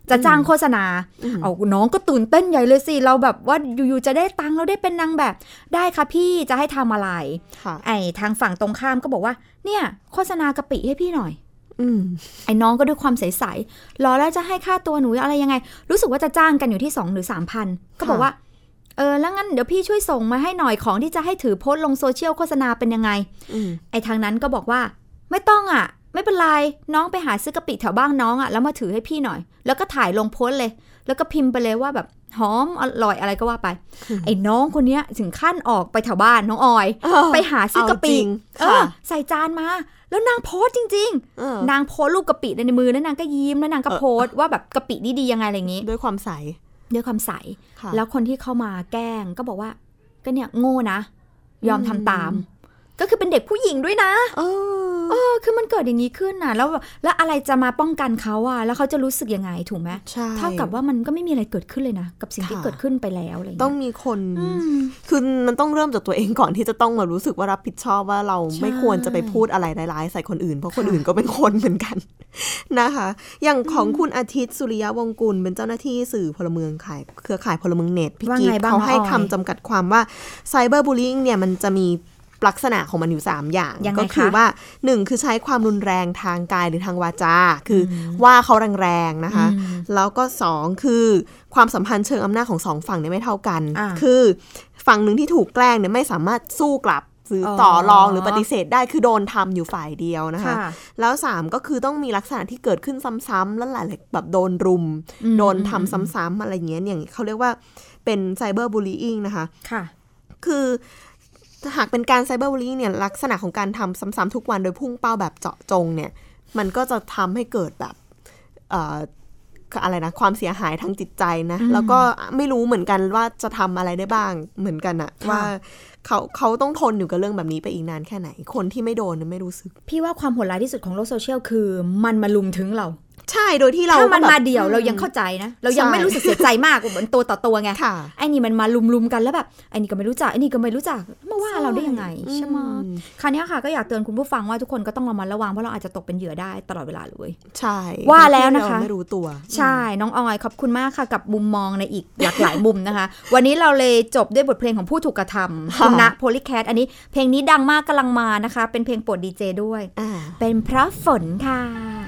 จะจ้างโฆษณาเอาน้องก็ตื่นเต้นใหญ่เลยสิเราแบบว่าอยู่ๆจะได้ตังค์เราได้เป็นนางแบบได้ค่ะพี่จะให้ทำอะไรไอ้ทางฝั่งตรงข้ามก็บอกว่าเนี่ยโฆษณากะปิให้พี่หน่อยไอ้น้องก็ด้วยความใสๆรอแล้วจะให้ค่าตัวหนูอะไรยังไงรู้สึกว่าจะจ้างกันอยู่ที่2 หรือ 3,000ก็บอกว่าแล้วงั้นเดี๋ยวพี่ช่วยส่งมาให้หน่อยของที่จะให้ถือโพสต์ลงโซเชียลโฆษณาเป็นยังไงไอ้ทางนั้นก็บอกว่าไม่ต้องอ่ะไม่เป็นไรน้องไปหาซื้อกะปิแถวบ้านน้องอ่ะแล้วมาถือให้พี่หน่อยแล้วก็ถ่ายลงโพสต์เลยแล้วก็พิมพ์ไปเลยว่าแบบหอมอร่อยอะไรก็ว่าไปไอ้น้องคนเนี้ยถึงขั้นออกไปแถวบ้านน้องออยไปหาซื้อกะปิใส่จานมาแล้วนางโพสจริงๆนางโพสรูปกะปิในมือแล้วนางก็ยิ้มแล้วนางก็โพสว่าแบบกะปิดีๆยังไงอะไรอย่างงี้ด้วยความใสแล้วคนที่เข้ามาแกล้งก็บอกว่าก็เนี่ยโง่นะยอมทำตามก็คือเป็นเด็กผู้หญิงด้วยนะคือมันเกิดอย่างนี้ขึ้นน่ะแล้วอะไรจะมาป้องกันเขาอ่ะแล้วเขาจะรู้สึกยังไงถูกไหมเท่ากับว่ามันก็ไม่มีอะไรเกิดขึ้นเลยนะกับสิ่งที่เกิดขึ้นไปแล้วอะไรต้องมีคนคือมันต้องเริ่มจากตัวเองก่อนที่จะต้องมารู้สึกว่ารับผิดชอบว่าเราไม่ควรจะไปพูดอะไรร้ายๆใส่คนอื่นเพราะคนอื่นก็เป็นคนเหมือนกันนะคะอย่างของคุณอาทิตย์สุริยะวงศ์กุลเป็นเจ้าหน้าที่สื่อพลเมืองเครือข่ายพลเมืองเน็ตพี่กิ๊กเขาให้คำจำกัดความว่าไซเบอร์บูลลี่เนี่ยมันจะมีลักษณะของมันอยู่3อย่างก็คือว่า1คือใช้ความรุนแรงทางกายหรือทางวาจาคือว่าเขาแรงๆนะคะแล้วก็2คือความสัมพันธ์เชิงอำนาจของ2ฝั่งเนี่ยไม่เท่ากันคือฝั่งหนึ่งที่ถูกแกล้งเนี่ยไม่สามารถสู้กลับหรือต่อรองหรือปฏิเสธได้คือโดนทำอยู่ฝ่ายเดียวนะคะแล้ว3ก็คือต้องมีลักษณะที่เกิดขึ้นซ้ำๆแล้วหลายแบบโดนรุมโดนทำซ้ำๆอะไรเงี้ยอย่างเขาเรียกว่าเป็นไซเบอร์บูลลี่อิงนะคะคือหากเป็นการไซเบอร์บูลลี่เนี่ยลักษณะของการทำซ้ำๆทุกวันโดยพุ่งเป้าแบบเจาะจงเนี่ยมันก็จะทำให้เกิดแบบอะไรนะความเสียหายทางจิตใจนะแล้วก็ไม่รู้เหมือนกันว่าจะทำอะไรได้บ้างเหมือนกันอะว่าเขาต้องทนอยู่กับเรื่องแบบนี้ไปอีกนานแค่ไหนคนที่ไม่โดนไม่รู้สึกพี่ว่าความโหดร้ายที่สุดของโลกโซเชียลคือมันมาลุมถึงเราใช่โดยที่เราถ้ามันมาเดี่ยวเรายังเข้าใจนะเรายังไม่รู้สึกเสียใจมากเหมือนตัวต่อตัวไงไอ้นี่มันมาลุมกันแล้วแบบไอ้นี่ก็ไม่รู้จักไอ้นี่ก็ไม่รู้จักมาว่าเราได้ยังไงใช่ไหมคราวนี้ค่ะก็อยากเตือนคุณผู้ฟังว่าทุกคนก็ต้องระมัดระวังเพราะเราอาจจะตกเป็นเหยื่อได้ตลอดเวลาเลยใช่ว่าแล้วนะคะไม่รู้ตัวใช่น้องออยขอบคุณมากค่ะกับมุมมองในอีกหลากหลายมุมนะคะวันนี้เราเลยจบด้วยบทเพลงของผู้ถูกกระทำคุณณโพลิแคทอันนี้เพลงนี้ดังมากกำลังมานะคะเป็นเพลงโปรดดีเจด้วยเป็นเพราะฝนค่ะ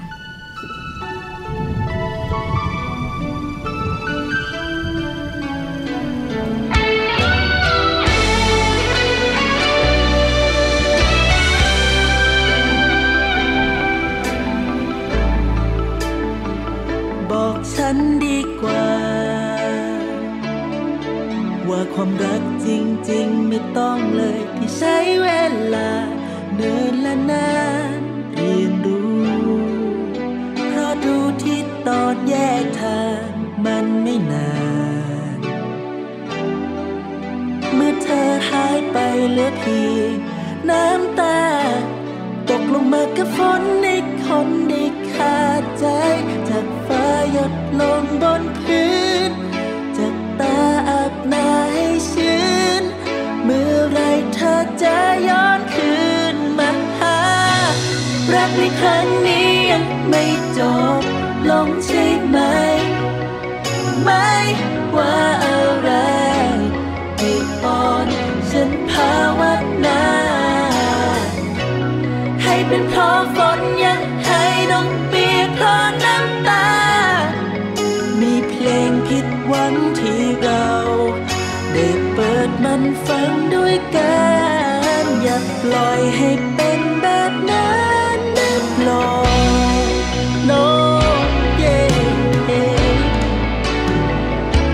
บอกฉันดีกว่าว่าความรักจริงๆไม่ต้องเลยที่ใช้เวลาเนิ่นและนานเรียนรู้เพราะดูที่ตอนแยกทางมันไม่นานเมื่อเธอหายไปเหลือเพียงน้ำตาตกลงมากับฝนในคนได้ขาดใจจากฟ้าหยดลงบนพื้นจากตาอาบหน้าให้ชื้นเมื่อไรเธอจะย้อนคืนมาหารักในครั้งนี้ยังไม่จบลงใช่ไหมไม่ว่าอะไรให้อ่อนฉันภาวนาให้เป็นเพราะฝนยังให้ต้องเปียกเพราะน้ำตามีเพลงผิดหวังที่เราได้เปิดมันฟังด้วยกันอย่าปล่อยให้เป็นแบบนั้นได้โปรด No yeah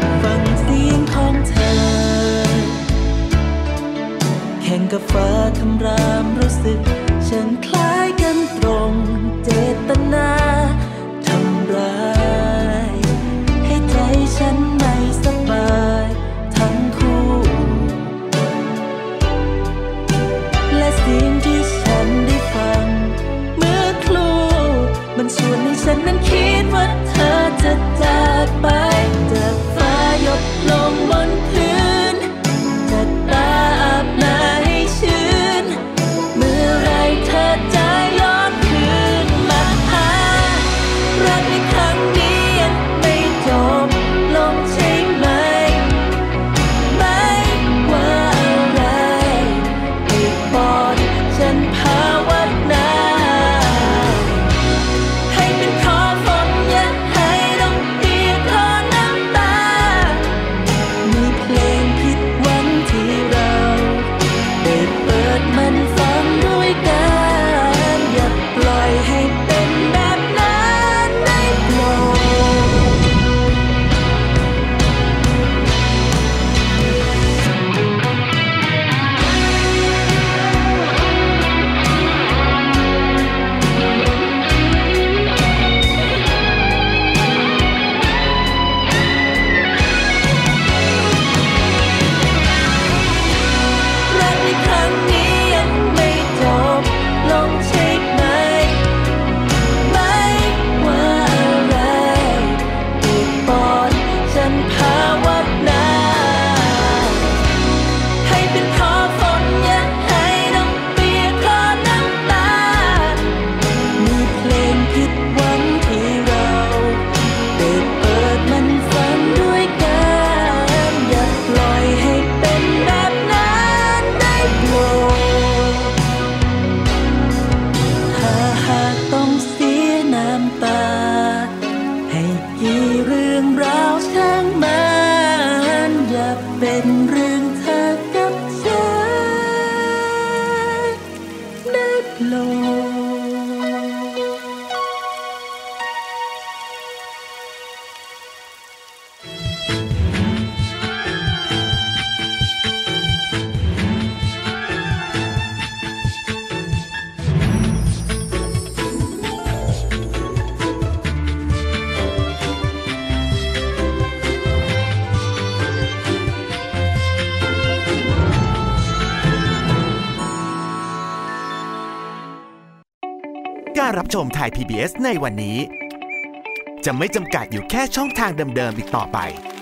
รับชมไทย PBS ในวันนี้จะไม่จำกัดอยู่แค่ช่องทางเดิมๆอีกต่อไป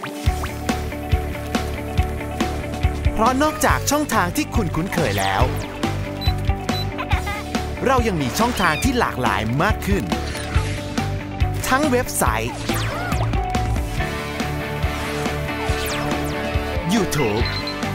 เพราะนอกจากช่องทางที่คุณคุ้นเคยแล้วเรายังมีช่องทางที่หลากหลายมากขึ้นทั้งเว็บไซต์ YouTube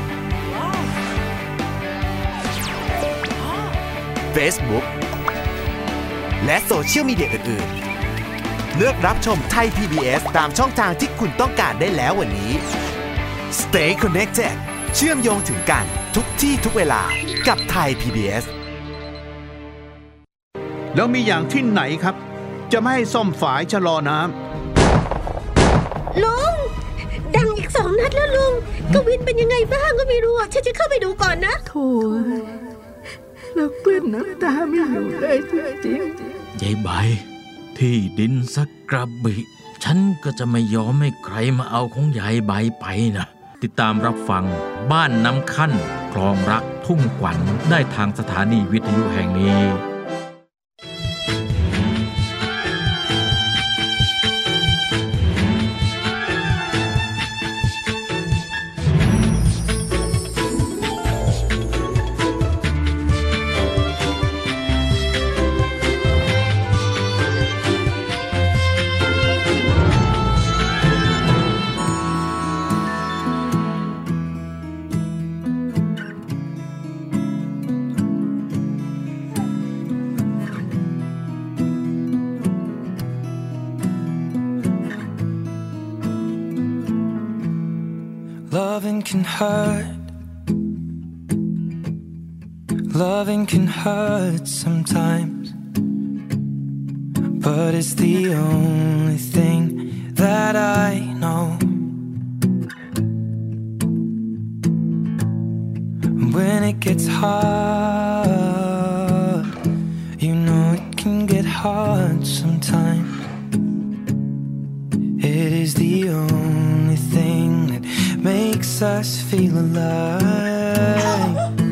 Facebook และโซเชียลมีเดียอื่นๆเลือกรับชมไทย PBS ตามช่องทางที่คุณต้องการได้แล้ววันนี้ Stay connected เชื่อมโยงถึงกันทุกที่ทุกเวลากับไทย PBS แล้วมีอย่างที่ไหนครับจะไม่ให้ซ่อมฝายชะลอน้ำลุงดังอีก2 นัดแล้วลุงกวินเป็นยังไงบ้างก็ไม่รู้ฉันจะเข้าไปดูก่อนนะโธ่แล้วกลืนน้ำตาไม่อยู่เลยจริงยายใบที่ดินสักกระบิฉันก็จะไม่ยอมให้ใครมาเอาของยายใบไปนะติดตามรับฟังบ้านน้ำคั่นคลองรักทุ่งขวัญได้ทางสถานีวิทยุแห่งนี้ Loving can hurt. Loving can hurt sometimes, but it's the only thing that I know. When it gets hard, you know it can get hard sometimes. It is the only thing that makes us feel alive.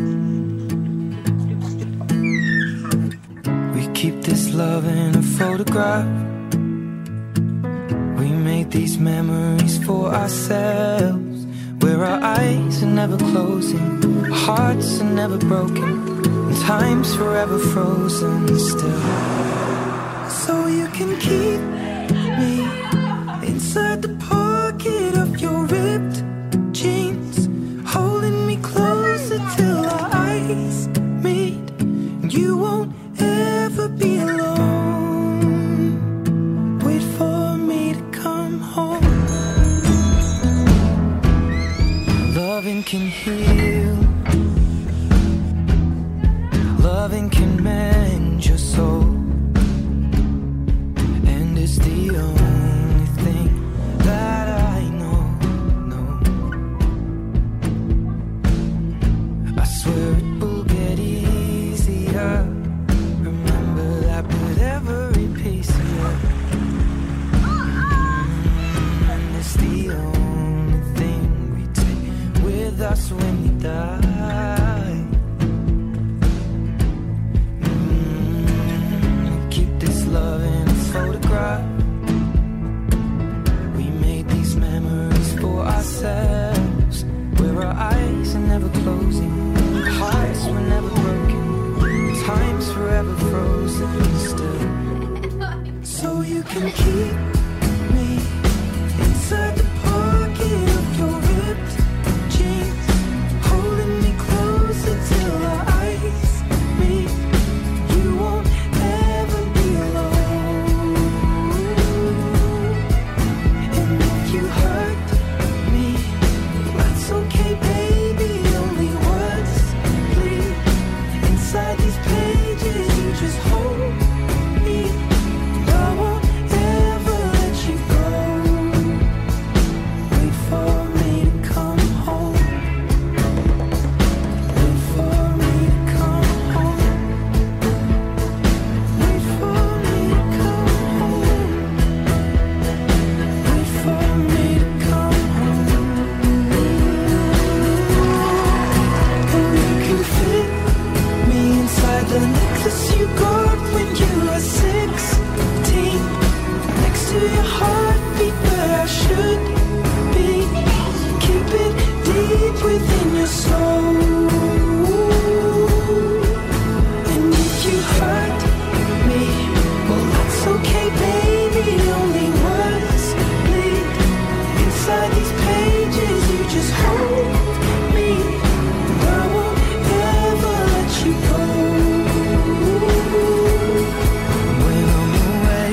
We keep this love in a photograph. We made these memories for ourselves, where our eyes are never closing, our hearts are never broken, and time's forever frozen still. So you can keep me inside the pocket of your ripped jeans, holding me closer till our eyes meet. You won't ever be alone. Wait for me to come home. Loving can heal. Loving can mend your soul. And it's the only thing that I know. I swear it will get easier. Remember that with every piece of you. And it's the only thing we take with us when we die. Keep this love in a photograph. We made these memories for ourselves, where our eyes are never closing, our hearts were never broken, time's forever frozen still. So you can keep me inside the pocket of your ripped jeans, holding me closer till our eyes meet. You won't ever be alone. And if you hurt me, that's okay, baby. Only words bleed inside these pages. You just hold me. I won't ever let you go. feel your heartbeat where I should be. Keep it deep within your soul. And if you hurt me, well that's okay, baby. Only words bleed inside these pages. You just hold me. I won't ever let you go. When I'm away,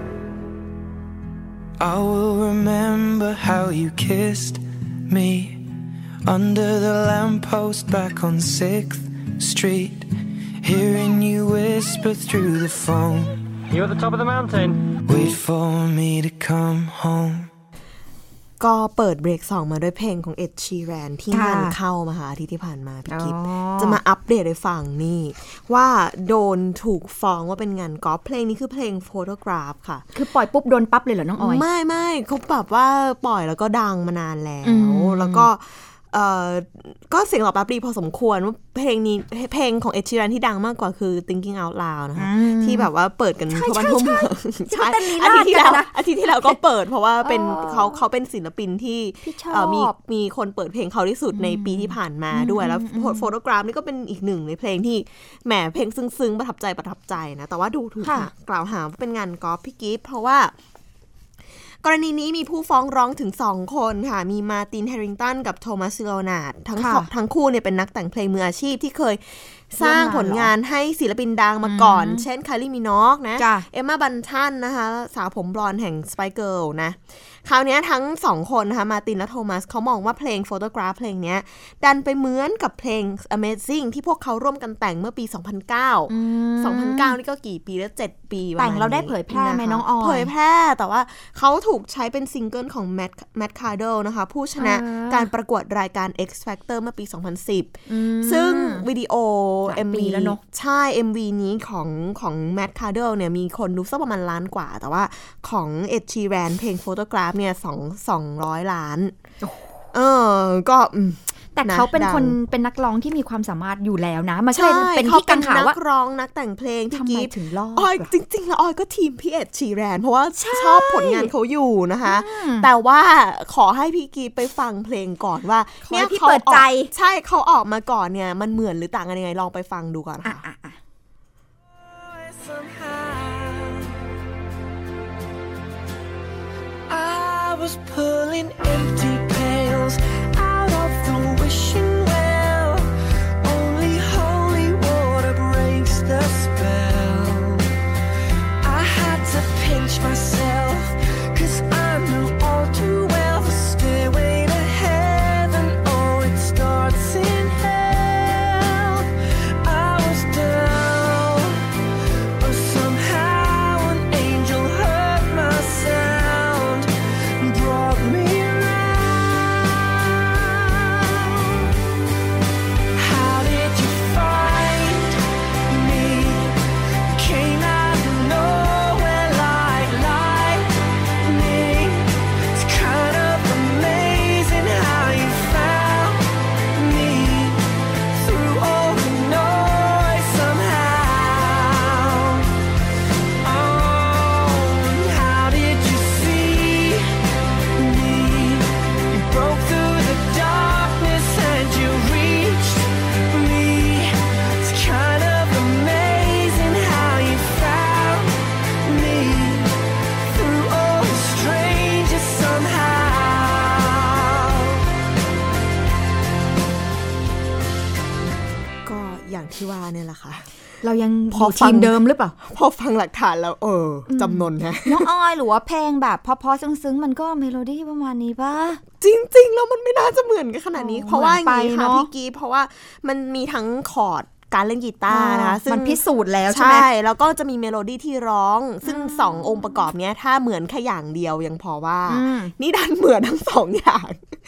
I will remember how you kissed me under the lamppost back on 6th Street, hearing you whisper through the phone. You're at the top of the mountain. Wait for me to come home. ก็เปิดเบรก2มาด้วยเพลงของเอ็ดชีแรนที่งานเข้ามาหาอาทิตย์ที่ผ่านมาพี่กิ๊ฟจะมาอัปเดตให้ฟังนี่ว่าโดนถูกฟ้องว่าเป็นงานก๊อปเพลงนี้คือเพลง Photograph ค่ะคือปล่อยปุ๊บโดนปั๊บเลยเหรอน้องออยไม่เขาแบบว่าปล่อยแล้วก็ดังมานานแล้วก็ก็เสียงตอบรับดีพอสมควรว่าเพลงนี้เพลงของเอ็ดชีแรนที่ดังมากกว่าคือ Thinking Out Loud นะคะที่แบบว่าเปิดกันทั่วบ้านทั่วเมืองใช่อาทิตย์ที่แล้วก็เปิดเพราะว่าเป็นเขาเป็นศิลปินที่มีคนเปิดเพลงเขาที่สุดในปีที่ผ่านมาด้วยแล้วโฟโตกราฟนี่ก็เป็นอีกหนึ่งในเพลงที่แหมเพลงซึ้งๆประทับใจนะแต่ว่าดูถูกกล่าวหาว่าเป็นงานก๊อปพี่กิ๊ฟเพราะว่ากรณีนี้มีผู้ฟ้องร้องถึง2คนค่ะมีมาร์ตินแฮริงตันกับโทมัสซิโลนาร์ดทั้งคู่เนี่ยเป็นนักแต่งเพลงมืออาชีพที่เคยสร้างผลงานให้ศิลปินดังมาก่อนเช่นไคลี่มินอกนะเอมม่าบันทันนะคะสาวผมบลอนด์แห่ง Spice Girl นะคราวนี้ทั้ง2คนนะคะมาร์ตินและโทมัสเขามองว่าเพลง Photograph เพลงนี้ดันไปเหมือนกับเพลง Amazing ที่พวกเขาร่วมกันแต่งเมื่อปี 2009 นี่ก็กี่ปีแล้ว7 ปีแต่งเราได้เผยแพร่ไหมน้องออยเผยแพร่แต่ว่าเขาถูกใช้เป็นซิงเกิลของแมทคาร์เดลนะคะผู้ชนะการประกวดรายการ X Factor เมื่อปี 2010 ซึ่งวิดีโอ MV แล้วเนาะใช่ MV นี้ของแมทคาร์เดลเนี่ยมีคนดูสักประมาณล้านกว่าแต่ว่าของเอ็ดชีแรนเพลง Photograph เนี่ย200 ล้านก็แต่เขาเป็นคนเป็นนักร้องที่มีความสามารถอยู่แล้วนะมาใช่เป็นที่กังขาว่านักร้องนักแต่งเพลงทำไมถึงรอดจริงๆแล้วออยก็ทีมพี่เอ็ดชีแรนเพราะว่าชอบผลงานเขาอยู่นะคะแต่ว่าขอให้พี่กีไปฟังเพลงก่อนว่าเนี่ยพี่เปิดใจใช่เขาออกมาก่อนเนี่ยมันเหมือนหรือต่างกันยังไงลองไปฟังดูก่อนค่ะ I was pulling empty pails out of the wishing well. Only holy water breaks the spell. I had to pinch myself, 'cause I knew all too well the stairway to heaven. Oh, it starts in hell. I was down, but somehow an angel heard my sound and brought me ที่ว่าเนี่ยแหละค่ะเรายังอยู่ทีมเดิมหรือเปล่าพอฟังหลักฐานแล้วจำนนนะน้องออยหรือว่าเพลงแบบพอซึ้งๆมันก็เมโลดี้ประมาณนี้ป่ะจริงๆแล้วมันไม่น่าจะเหมือนกันขนาดนี้เพราะว่าอย่างนี้ค่ะพี่กีเพราะว่ามันมีทั้งคอร์ดการเล่นกีตาร์นะคะซึ่งมันพิสูจน์แล้วใช่ไหมใช่แล้วก็จะมีเมโลดี้ที่ร้องซึ่ง2องค์ประกอบเนี้ยถ้าเหมือนแค่อย่างเดียวยังพอว่านี่ดันเหมือนทั้ง2อย่าง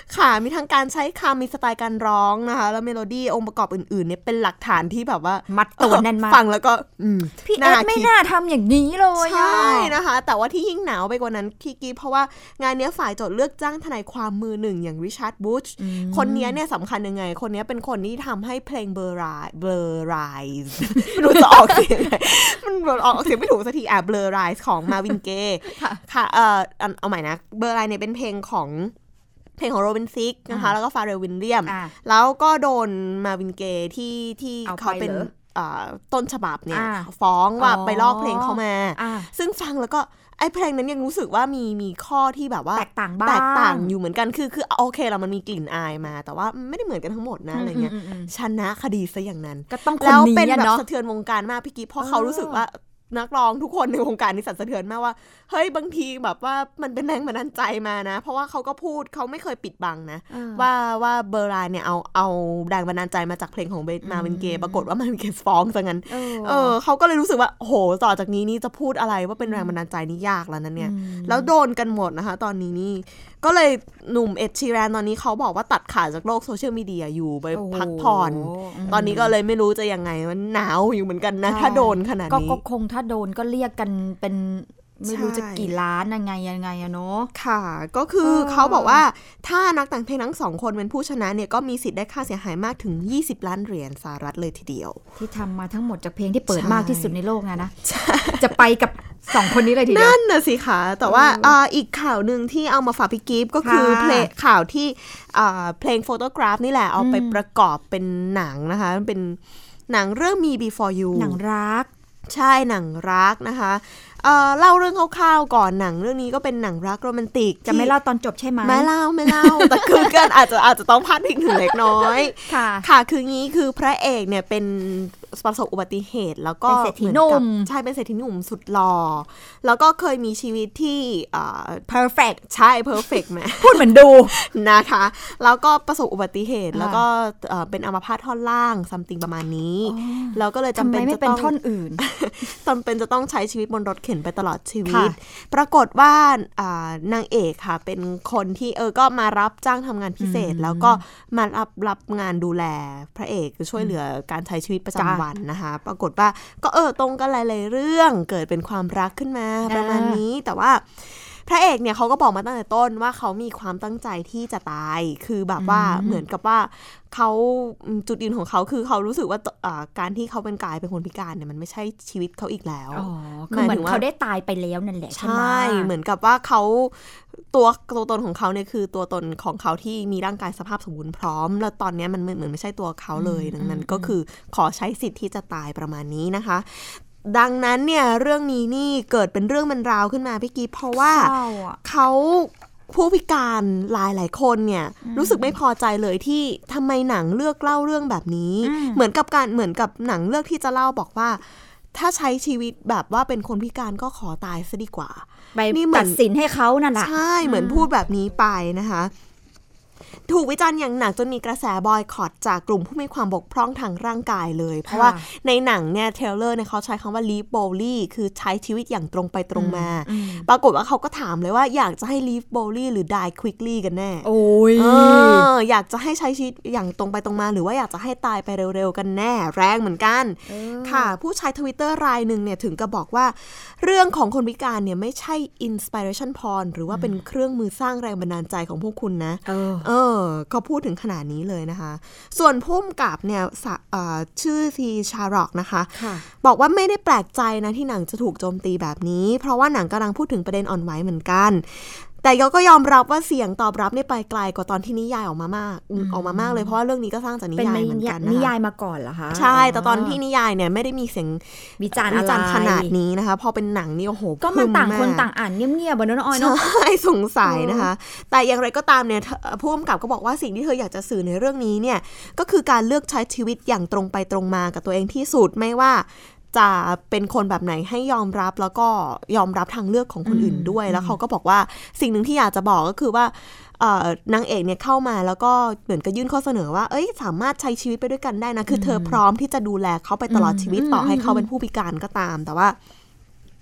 ค่ะมีทั้งการใช้คำมีสไตล์การร้องนะคะแล้วเมโลดี้องค์ประกอบอื่นๆเนี่ยเป็นหลักฐานที่แบบว่ามัดตัวแน่นมากฟังแล้วก็พี่เอ็ดไม่น่าทำอย่างนี้เลยใช่นะคะแต่ว่าที่ยิ่งหนาวไปกว่านั้นพี่กีเพราะว่างานนี้ฝ่ายโจทย์เลือกจ้างทนายความมือหนึ่งอย่างริชาร์ดบูชคนนี้เนี่ยสำคัญยังไงคนนี้เป็นคนที่ทำให้เพลงเบอร์ไรส์รู้จะออกเสียงไงมันออกเสียงไม่ถูกสักทีเบอร์ไรส์ของมาวินเกย์ค่ะเอาใหม่นะเบอร์ไรเนี่ยเป็นเพลงของโรบินซิกนะคะแล้วก็ฟาเรลวิลเลียมแล้วก็โดนมาวินเกย์ที่เขาเป็นต้นฉบับเนี่ยฟ้องว่าไปลอกเพลงเขามาซึ่งฟังแล้วก็ไอ้เพลงนั้นยังรู้สึกว่ามีข้อที่แบบว่าแตกต่างบ้างแตกต่างอยู่เหมือนกันคือโอเคเรามันมีกลิ่นอายมาแต่ว่าไม่ได้เหมือนกันทั้งหมดนะอะไรเงี้ยชนะคดีซะอย่างนั้นก็ต้องคนนี้เนาะแล้วเป็นแบบสะเทือนวงการมากพี่กิ๊ฟเพราะเขารู้สึกว่านักร้องทุกคนในวงการนี้สั่นสะเทือนมากว่าเฮ้ยบางทีแบบว่ามันเป็นแรงบันดาลใจมานะเพราะว่าเขาก็พูดเขาไม่เคยปิดบังนะว่าเบอร์ไรเนี่ยเอาแรงบันดาลใจมาจากเพลงของมาวินเกย์ปรากฏว่ามาวินเกย์ฟ้องซะงั้นเขาก็เลยรู้สึกว่าโหต่อจากนี้นี่จะพูดอะไรว่าเป็นแรงบันดาลใจนี่ยากแล้วนั้นเนี่ยแล้วโดนกันหมดนะคะตอนนี้นี่ก็เลยหนุ่มเอ็ดชีแรนตอนนี้เขาบอกว่าตัดขาดจากโลกโซเชียลมีเดียอยู่ไปพักผ่อนตอนนี้ก็เลยไม่รู้จะยังไงมันหนาวอยู่เหมือนกันนะถ้าโดนขนาดนี้ก็คงถ้าโดนก็เรียกกันเป็นไม่รู้จะกี่ล้านยังไงอะเนาะค่ะก็คือเขาบอกว่าถ้านักแต่งเพลงทั้งสองคนเป็นผู้ชนะเนี่ยก็มีสิทธิ์ได้ค่าเสียหายมากถึง20 ล้านเหรียญสหรัฐเลยทีเดียวที่ทำมาทั้งหมดจากเพลงที่เปิดมากที่สุดในโลกนะจะไปกับ2คนนี้เลยทีเดียวนั่นน่ะสิคะแต่ว่าอีกข่าวนึงที่เอามาฝากพี่กิฟต์ก็คือเพลงข่าวที่เพลงโฟโตกราฟนี่แหละเอาไปประกอบเป็นหนังนะคะเป็นหนังเรื่อง Me Before You หนังรักใช่หนังรักนะคะเล่าเรื่องคร่าวๆก่อนหนังเรื่องนี้ก็เป็นหนังรักโรแมนติกจะไม่เล่าตอนจบใช่ไหมไม่เล่าแต่คือกันอาจจะต้องพาดพิงถึงเล็กน้อยค่ะคืองี้คือพระเอกเนี่ยเป็นประสบอุบัติเหตุแล้วก็เป็นเศรษฐีหนุ่มใช่เป็นเศรษฐีหนุ่มสุดหล่อแล้วก็เคยมีชีวิตที่ perfect ใช่ perfect แหมพูดเหมือนดูนะคะแล้วก็ประสบอุบัติเหตุแล้วก็เป็นอัมพาตท่อนล่างซัมติงประมาณนี้แล้วก็เลยจำเป็นจะต้องท่อนอื่นจำเป็นจะต้องใช้ชีวิตบนรถเข็นไปตลอดชีวิตปรากฏว่านางเอกค่ะเป็นคนที่ก็มารับจ้างทำงานพิเศษแล้วก็มารับงานดูแลพระเอกช่วยเหลือการใช้ชีวิตประจำวันนะคะปรากฏว่าก็ตรงกันหลายๆเรื่องเกิดเป็นความรักขึ้นมาประมาณนี้แต่ว่าพระเอกเนี่ยเขาก็บอกมาตั้งแต่ต้นว่าเขามีความตั้งใจที่จะตายคือแบบว่าเหมือนกับว่าเขาจุดยืนของเขาคือเขารู้สึกว่าการที่เขาเป็นกายเป็นคนพิการเนี่ยมันไม่ใช่ชีวิตเขาอีกแล้วคือเหมือนเขาได้ตายไปแล้วนั่นแหละใช่เหมือนกับว่าเขาตัวตนของเขาเนี่ยคือตัวตนของเขาที่มีร่างกายสภาพสมบูรณ์พร้อมแล้วตอนนี้มันเหมือนไม่ใช่ตัวเขาเลยดังนั้นก็คือขอใช้สิทธิ์ที่จะตายประมาณนี้นะคะดังนั้นเนี่ยเรื่องนี้นี่เกิดเป็นเรื่องเป็นราวขึ้นมาพี่กีเพราะว่าเขาผู้พิการหลายคนเนี่ยรู้สึกไม่พอใจเลยที่ทำไมหนังเลือกเล่าเรื่องแบบนี้เหมือนกับหนังเลือกที่จะเล่าบอกว่าถ้าใช้ชีวิตแบบว่าเป็นคนพิการก็ขอตายซะดีกว่านี่ตัดสินให้เขานั่นแหละใช่เหมือนพูดแบบนี้ไปนะคะถูกวิจารณ์อย่างหนักจนมีกระแสบอยคอตจากกลุ่มผู้มีความบกพร่องทางร่างกายเลยเพราะว่าในหนังเนี่ยเทรลเลอร์เนี่ยเขาใช้คำว่า live boldly คือใช้ชีวิตอย่างตรงไปตรงมาปรากฏว่าเขาก็ถามเลยว่าอยากจะให้ live boldly หรือ die quickly กันแน่โอ้ยอยากจะให้ใช้ชีวิตอย่างตรงไปตรงมาหรือว่าอยากจะให้ตายไปเร็วๆกันแน่แรงเหมือนกันค่ะผู้ใช้ Twitter รายนึงเนี่ยถึงกับบอกว่าเรื่องของคนพิการเนี่ยไม่ใช่ inspiration porn หรือว่าเป็นเครื่องมือสร้างแรงบันดาลใจของพวกคุณนะเขาพูดถึงขนาดนี้เลยนะคะส่วนผู้กำกับเนี่ยชื่อทีชาร็อกนะคะบอกว่าไม่ได้แปลกใจนะที่หนังจะถูกโจมตีแบบนี้เพราะว่าหนังกำลังพูดถึงประเด็นอ่อนไหวเหมือนกันแต่ก็ยอมรับว่าเสียงตอบรับเนี่ยไปไกลกว่าตอนที่นิยายออกมามากเลยเพราะว่าเรื่องนี้ก็สร้างจากนิยายเหมือนกันนะคะนิยายมาก่อนเหรอคะใช่แต่ตอนที่นิยายเนี่ยไม่ได้มีเสียงวิจารณ์ขนาดนี้นะคะพอเป็นหนังนี่โอ้โหก็มันต่างคนต่างอ่านเงียบๆบนน้อยเนาะใช่สงสัยนะคะแต่อย่างไรก็ตามเนี่ยผู้กำกับก็บอกว่าสิ่งที่เธออยากจะสื่อในเรื่องนี้เนี่ยก็คือการเลือกใช้ชีวิตอย่างตรงไปตรงมากับตัวเองที่สุดไม่ว่าจะเป็นคนแบบไหนให้ยอมรับแล้วก็ยอมรับทางเลือกของคนอื่นด้วยแล้วเขาก็บอกว่าสิ่งหนึ่งที่อยากจะบอกก็คือว่านางเอกเนี่ยเข้ามาแล้วก็เหมือนกับยื่นข้อเสนอว่าสามารถใช้ชีวิตไปด้วยกันได้นะคือเธอพร้อมที่จะดูแลเขาไปตลอดชีวิตต่อให้เขาเป็นผู้พิการก็ตามแต่ว่า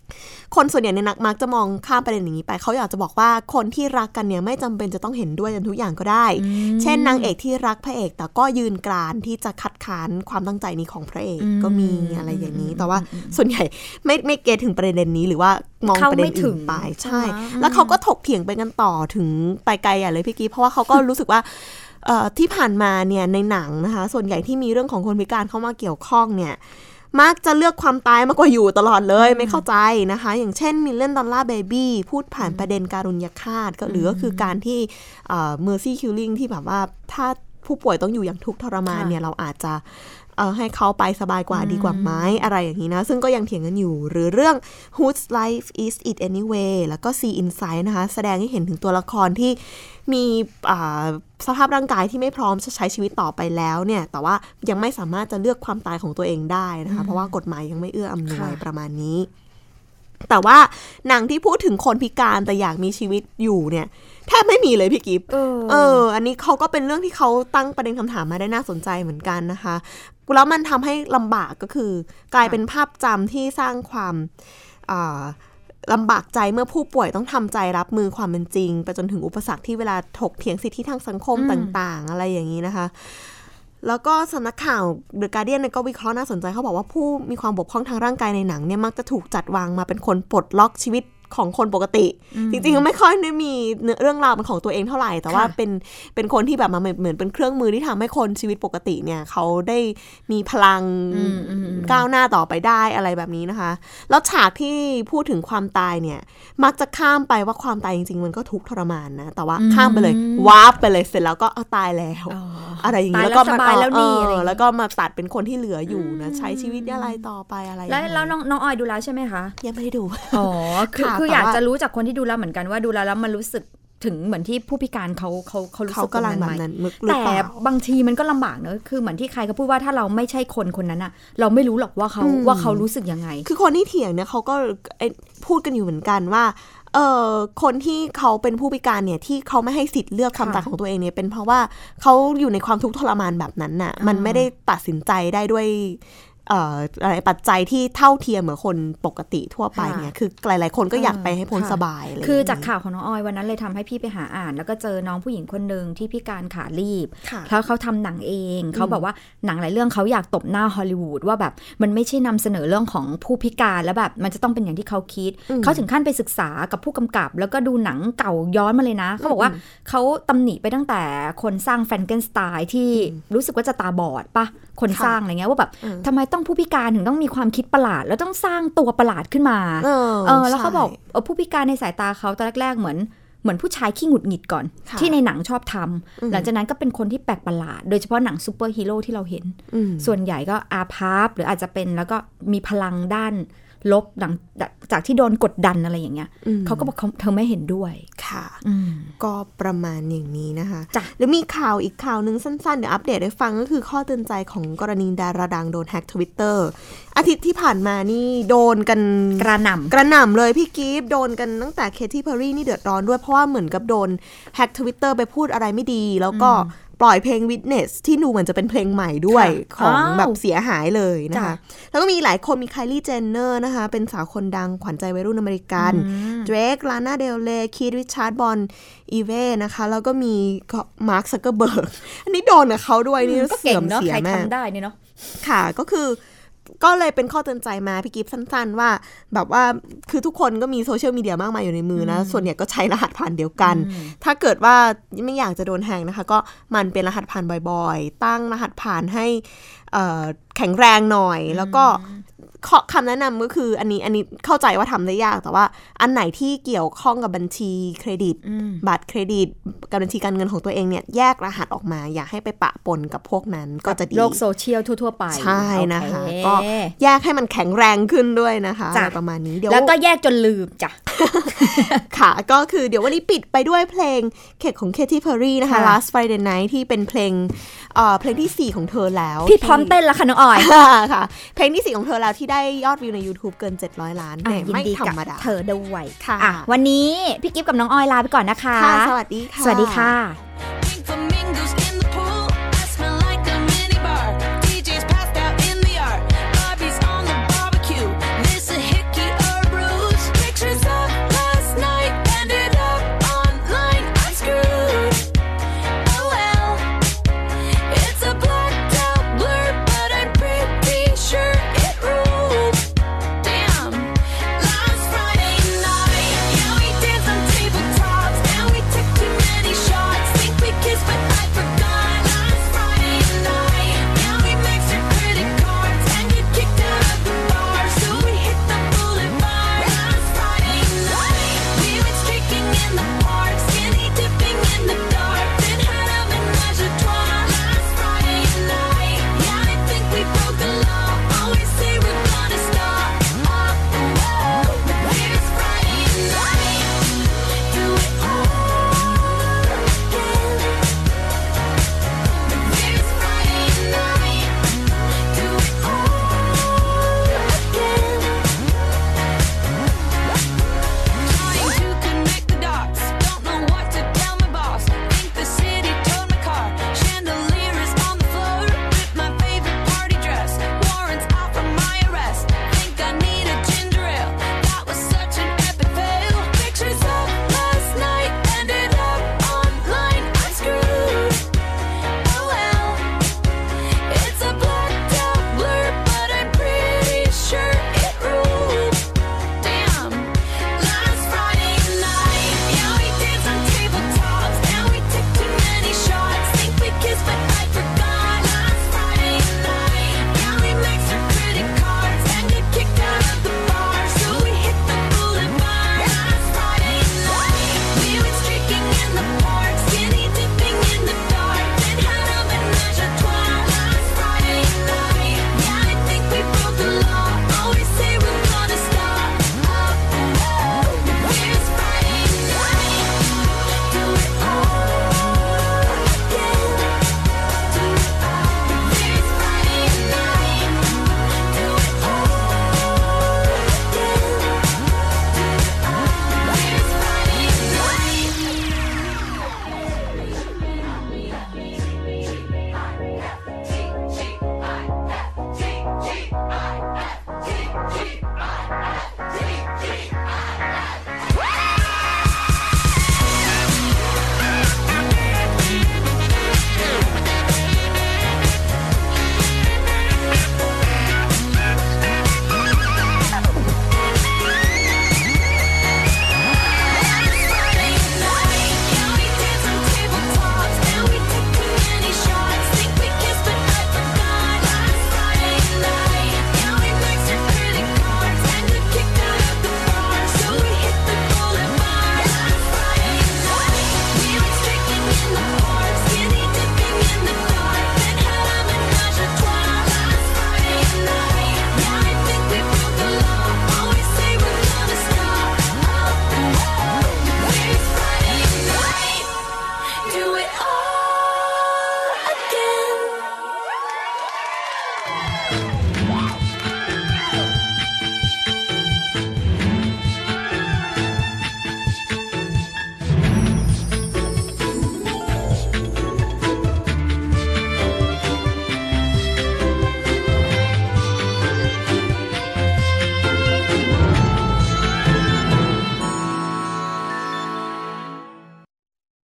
คนส่วนใหญ่เนี่ยมักจะมองข้ามประเด็นอย่างนี้ไปเขาอยากจะบอกว่าคนที่รักกันเนี่ยไม่จำเป็นจะต้องเห็นด้วยกันทุกอย่างก็ได้เช่นนางเอกที่รักพระเอกแต่ก็ยืนกรานที่จะคัดค้านความตั้งใจนี้ของพระเอกก็มีอะไรอย่างนี้แต่ว่าส่วนใหญ่ไม่เก็ตถึงประเด็นนี้หรือว่ามองประเด็นอื่นไปใช่แล้วเขาก็ถกเถียงไปกันต่อถึงไปไกลใหญ่เลยพี่กิ๊ฟเพราะว่าเขาก็รู้สึกว่าที่ผ่านมาเนี่ยในหนังนะคะส่วนใหญ่ที่มีเรื่องของคนพิการเข้ามาเกี่ยวข้องเนี่ยมักจะเลือกความตายมากกว่าอยู่ตลอดเลยไม่เข้าใจนะคะอย่างเช่น$1 Million Baby พูดผ่านประเด็นการุญยฆาตหรือก็คือการที่mercy killing ที่แบบว่าถ้าผู้ป่วยต้องอยู่อย่างทุกข์ทรมานเนี่ยเราอาจจะให้เขาไปสบายกว่าดีกว่าไหมอะไรอย่างนี้นะซึ่งก็ยังเถียงกันอยู่หรือเรื่อง Whose Life Is It Anyway แล้วก็ See Inside นะคะแสดงให้เห็นถึงตัวละครที่มีสภาพร่างกายที่ไม่พร้อมจะใช้ชีวิตต่อไปแล้วเนี่ยแต่ว่ายังไม่สามารถจะเลือกความตายของตัวเองได้นะคะเพราะว่ากฎหมายยังไม่เอื้ออำนวยประมาณนี้แต่ว่าหนังที่พูดถึงคนพิการแต่อยากมีชีวิตอยู่เนี่ยแทบไม่มีเลยพี่กิ๊ฟอันนี้เขาก็เป็นเรื่องที่เขาตั้งประเด็นคำถามมาได้น่าสนใจเหมือนกันนะคะแล้วมันทำให้ลำบากก็คือกลายเป็นภาพจำที่สร้างความลำบากใจเมื่อผู้ป่วยต้องทำใจรับมือความเป็นจริงไปจนถึงอุปสรรคที่เวลาถกเถียงสิทธิทางสังคมต่างๆอะไรอย่างนี้นะคะแล้วก็สำนักข่าว The Guardian ก็วิเคราะห์น่าสนใจเขาบอกว่าผู้มีความบกพร่องทางร่างกายในหนังเนี่ยมักจะถูกจัดวางมาเป็นคนปลดล็อกชีวิตของคนปกติจริงๆไม่ค่อยได้มีเรื่องราวเป็นของตัวเองเท่าไหร่แต่ว่าเป็นคนที่แบบมาเหมือนเป็นเครื่องมือที่ทำให้คนชีวิตปกติเนี่ยเขาได้มีพลังก้าวหน้าต่อไปได้อะไรแบบนี้นะคะแล้วฉากที่พูดถึงความตายเนี่ยมักจะข้ามไปว่าความตายจริงๆมันก็ทุกข์ทรมานนะแต่ว่าข้ามไปเลยวาร์ปไปเลยเสร็จแล้วก็ตายแล้วอะไรอย่างนี้แล้วก็มาแล้วก็มาตัดเป็นคนที่เหลืออยู่นะใช้ชีวิตอะไรต่อไปอะไรแล้วน้องออยดูแล้วใช่ไหมคะยังไม่ได้ดูคืออยากจะรู้จากคนที่ดูแล้วเหมือนกันว่าดูแล้วมันรู้สึกถึงเหมือนที่ผู้พิการเขารู้สึกตรงนั้นไหมแต่บางทีมันก็ลำบากเนอะคือเหมือนที่ใครเขาพูดว่าถ้าเราไม่ใช่คนนั้นอะเราไม่รู้หรอกว่าเขารู้สึกยังไงคือคนที่เถียงเนี่ยเขาก็พูดกันอยู่เหมือนกันว่าคนที่เขาเป็นผู้พิการเนี่ยที่เขาไม่ให้สิทธิ์เลือกความตายของตัวเองเนี่ยเป็นเพราะว่าเขาอยู่ในความทุกข์ทรมานแบบนั้นน่ะมันไม่ได้ตัดสินใจได้ด้วยอะไรปัจจัยที่เท่าเทียมเหมือนคนปกติทั่วไปเนี่ยคือหลายๆคนก็อยากไปให้พ้นสบายเลยคือจากข่าวของน้องออยวันนั้นเลยทำให้พี่ไปหาอ่านแล้วก็เจอน้องผู้หญิงคนนึงที่พิการขาลีบแล้วเขาทำหนังเองเขาบอกว่าหนังหลายเรื่องเขาอยากตบหน้าฮอลลีวูดว่าแบบมันไม่ใช่นำเสนอเรื่องของผู้พิการแล้วแบบมันจะต้องเป็นอย่างที่เขาคิดเขาถึงขั้นไปศึกษากับผู้กำกับแล้วก็ดูหนังเก่าย้อนมาเลยนะเขาบอกว่าเขาตำหนิไปตั้งแต่คนสร้างแฟรงเกนสไตน์ที่รู้สึกว่าจะตาบอดปะคนสร้างอะไรเงี้ยว่าแบบทำไมต้องผู้พิการถึงต้องมีความคิดประหลาดแล้วต้องสร้างตัวประหลาดขึ้นมาแล้วเขาบอกผู้พิการในสายตาเขาตอนแรกๆเหมือนผู้ชายขี้หงุดหงิดก่อนที่ในหนังชอบทำหลังจากนั้นก็เป็นคนที่แปลกประหลาดโดยเฉพาะหนังซูเปอร์ฮีโร่ที่เราเห็นส่วนใหญ่ก็อาภัพหรืออาจจะเป็นแล้วก็มีพลังด้านลบหลังจากที่โดนกดดันอะไรอย่างเงี้ยเขาก็บอกเธอไม่เห็นด้วยค่ะก็ประมาณอย่างนี้นะคะแล้วมีข่าวอีกข่าวนึงสั้นๆเดี๋ยวอัปเดตให้ฟังก็คือข้อเตือนใจของกรณีดาราดังโดนแฮ็ก Twitter อาทิตย์ที่ผ่านมานี่โดนกันกระหน่ำเลยพี่กิฟต์โดนกันตั้งแต่เคที่เพอร์รี่นี่เดือดร้อนด้วยเพราะว่าเหมือนกับโดนแฮ็ก Twitter ไปพูดอะไรไม่ดีแล้วก็ปล่อยเพลง Witness ที่ดูเหมือนจะเป็นเพลงใหม่ด้วยของแบบเสียหายเลยนะคะแล้วก็มีหลายคนมีไคลี่เจนเนอร์นะคะเป็นสาวคนดังขวัญใจวัยรุ่นอเมริกันเดรกลาน่าเดลเลคีธริชาร์ดบอนอีเว่นะคะแล้วก็มีมาร์คซักเกอร์เบิร์กอันนี้โดนกับเขาด้วยนี่เสื่อมเสียมากใครทำได้นี่เนาะค่ะก็เลยเป็นข้อเตือนใจมาพี่กิฟต์สั้นๆว่าแบบว่าคือทุกคนก็มีโซเชียลมีเดียมากมายอยู่ในมือนะส่วนใหญ่ก็ใช้รหัสผ่านเดียวกันถ้าเกิดว่าไม่อยากจะโดนแฮกนะคะก็มันเป็นรหัสผ่านบ่อยๆตั้งรหัสผ่านให้แข็งแรงหน่อยแล้วก็คำแนะนำก็คืออันนี้เข้าใจว่าทำได้ยากแต่ว่าอันไหนที่เกี่ยวข้องกับบัญชีเครดิตบัตรเครดิตกับบัญชีการเงินของตัวเองเนี่ยแยกรหัสออกมาอย่าให้ไปปะปนกับพวกนั้นก็จะดีโลกโซเชียลทั่วๆไปใช่นะคะก็แยกให้มันแข็งแรงขึ้นด้วยนะคะประมาณนี้เดี๋ยวแล้วก็แยกจนลืมจ้ะค่ะก็คือเดี๋ยววันนี้ปิดไปด้วยเพลงเค้กของเคที่เพอร์รี่นะคะ Last Friday Night ที่เป็นเพลงที่4ของเธอแล้วพี่พร้อมเต้นแล้วค่ะน้องออยค่ะเพลงที่4ของเธอแล้วที่ได้ยอดวิวใน YouTube เกิน700 ล้านไม่ธรรมดาเธอด้วยค่ะวันนี้พี่กิฟต์กับน้องออยลาไปก่อนนะคะสวัสดีค่ะสวัสดีค่ะ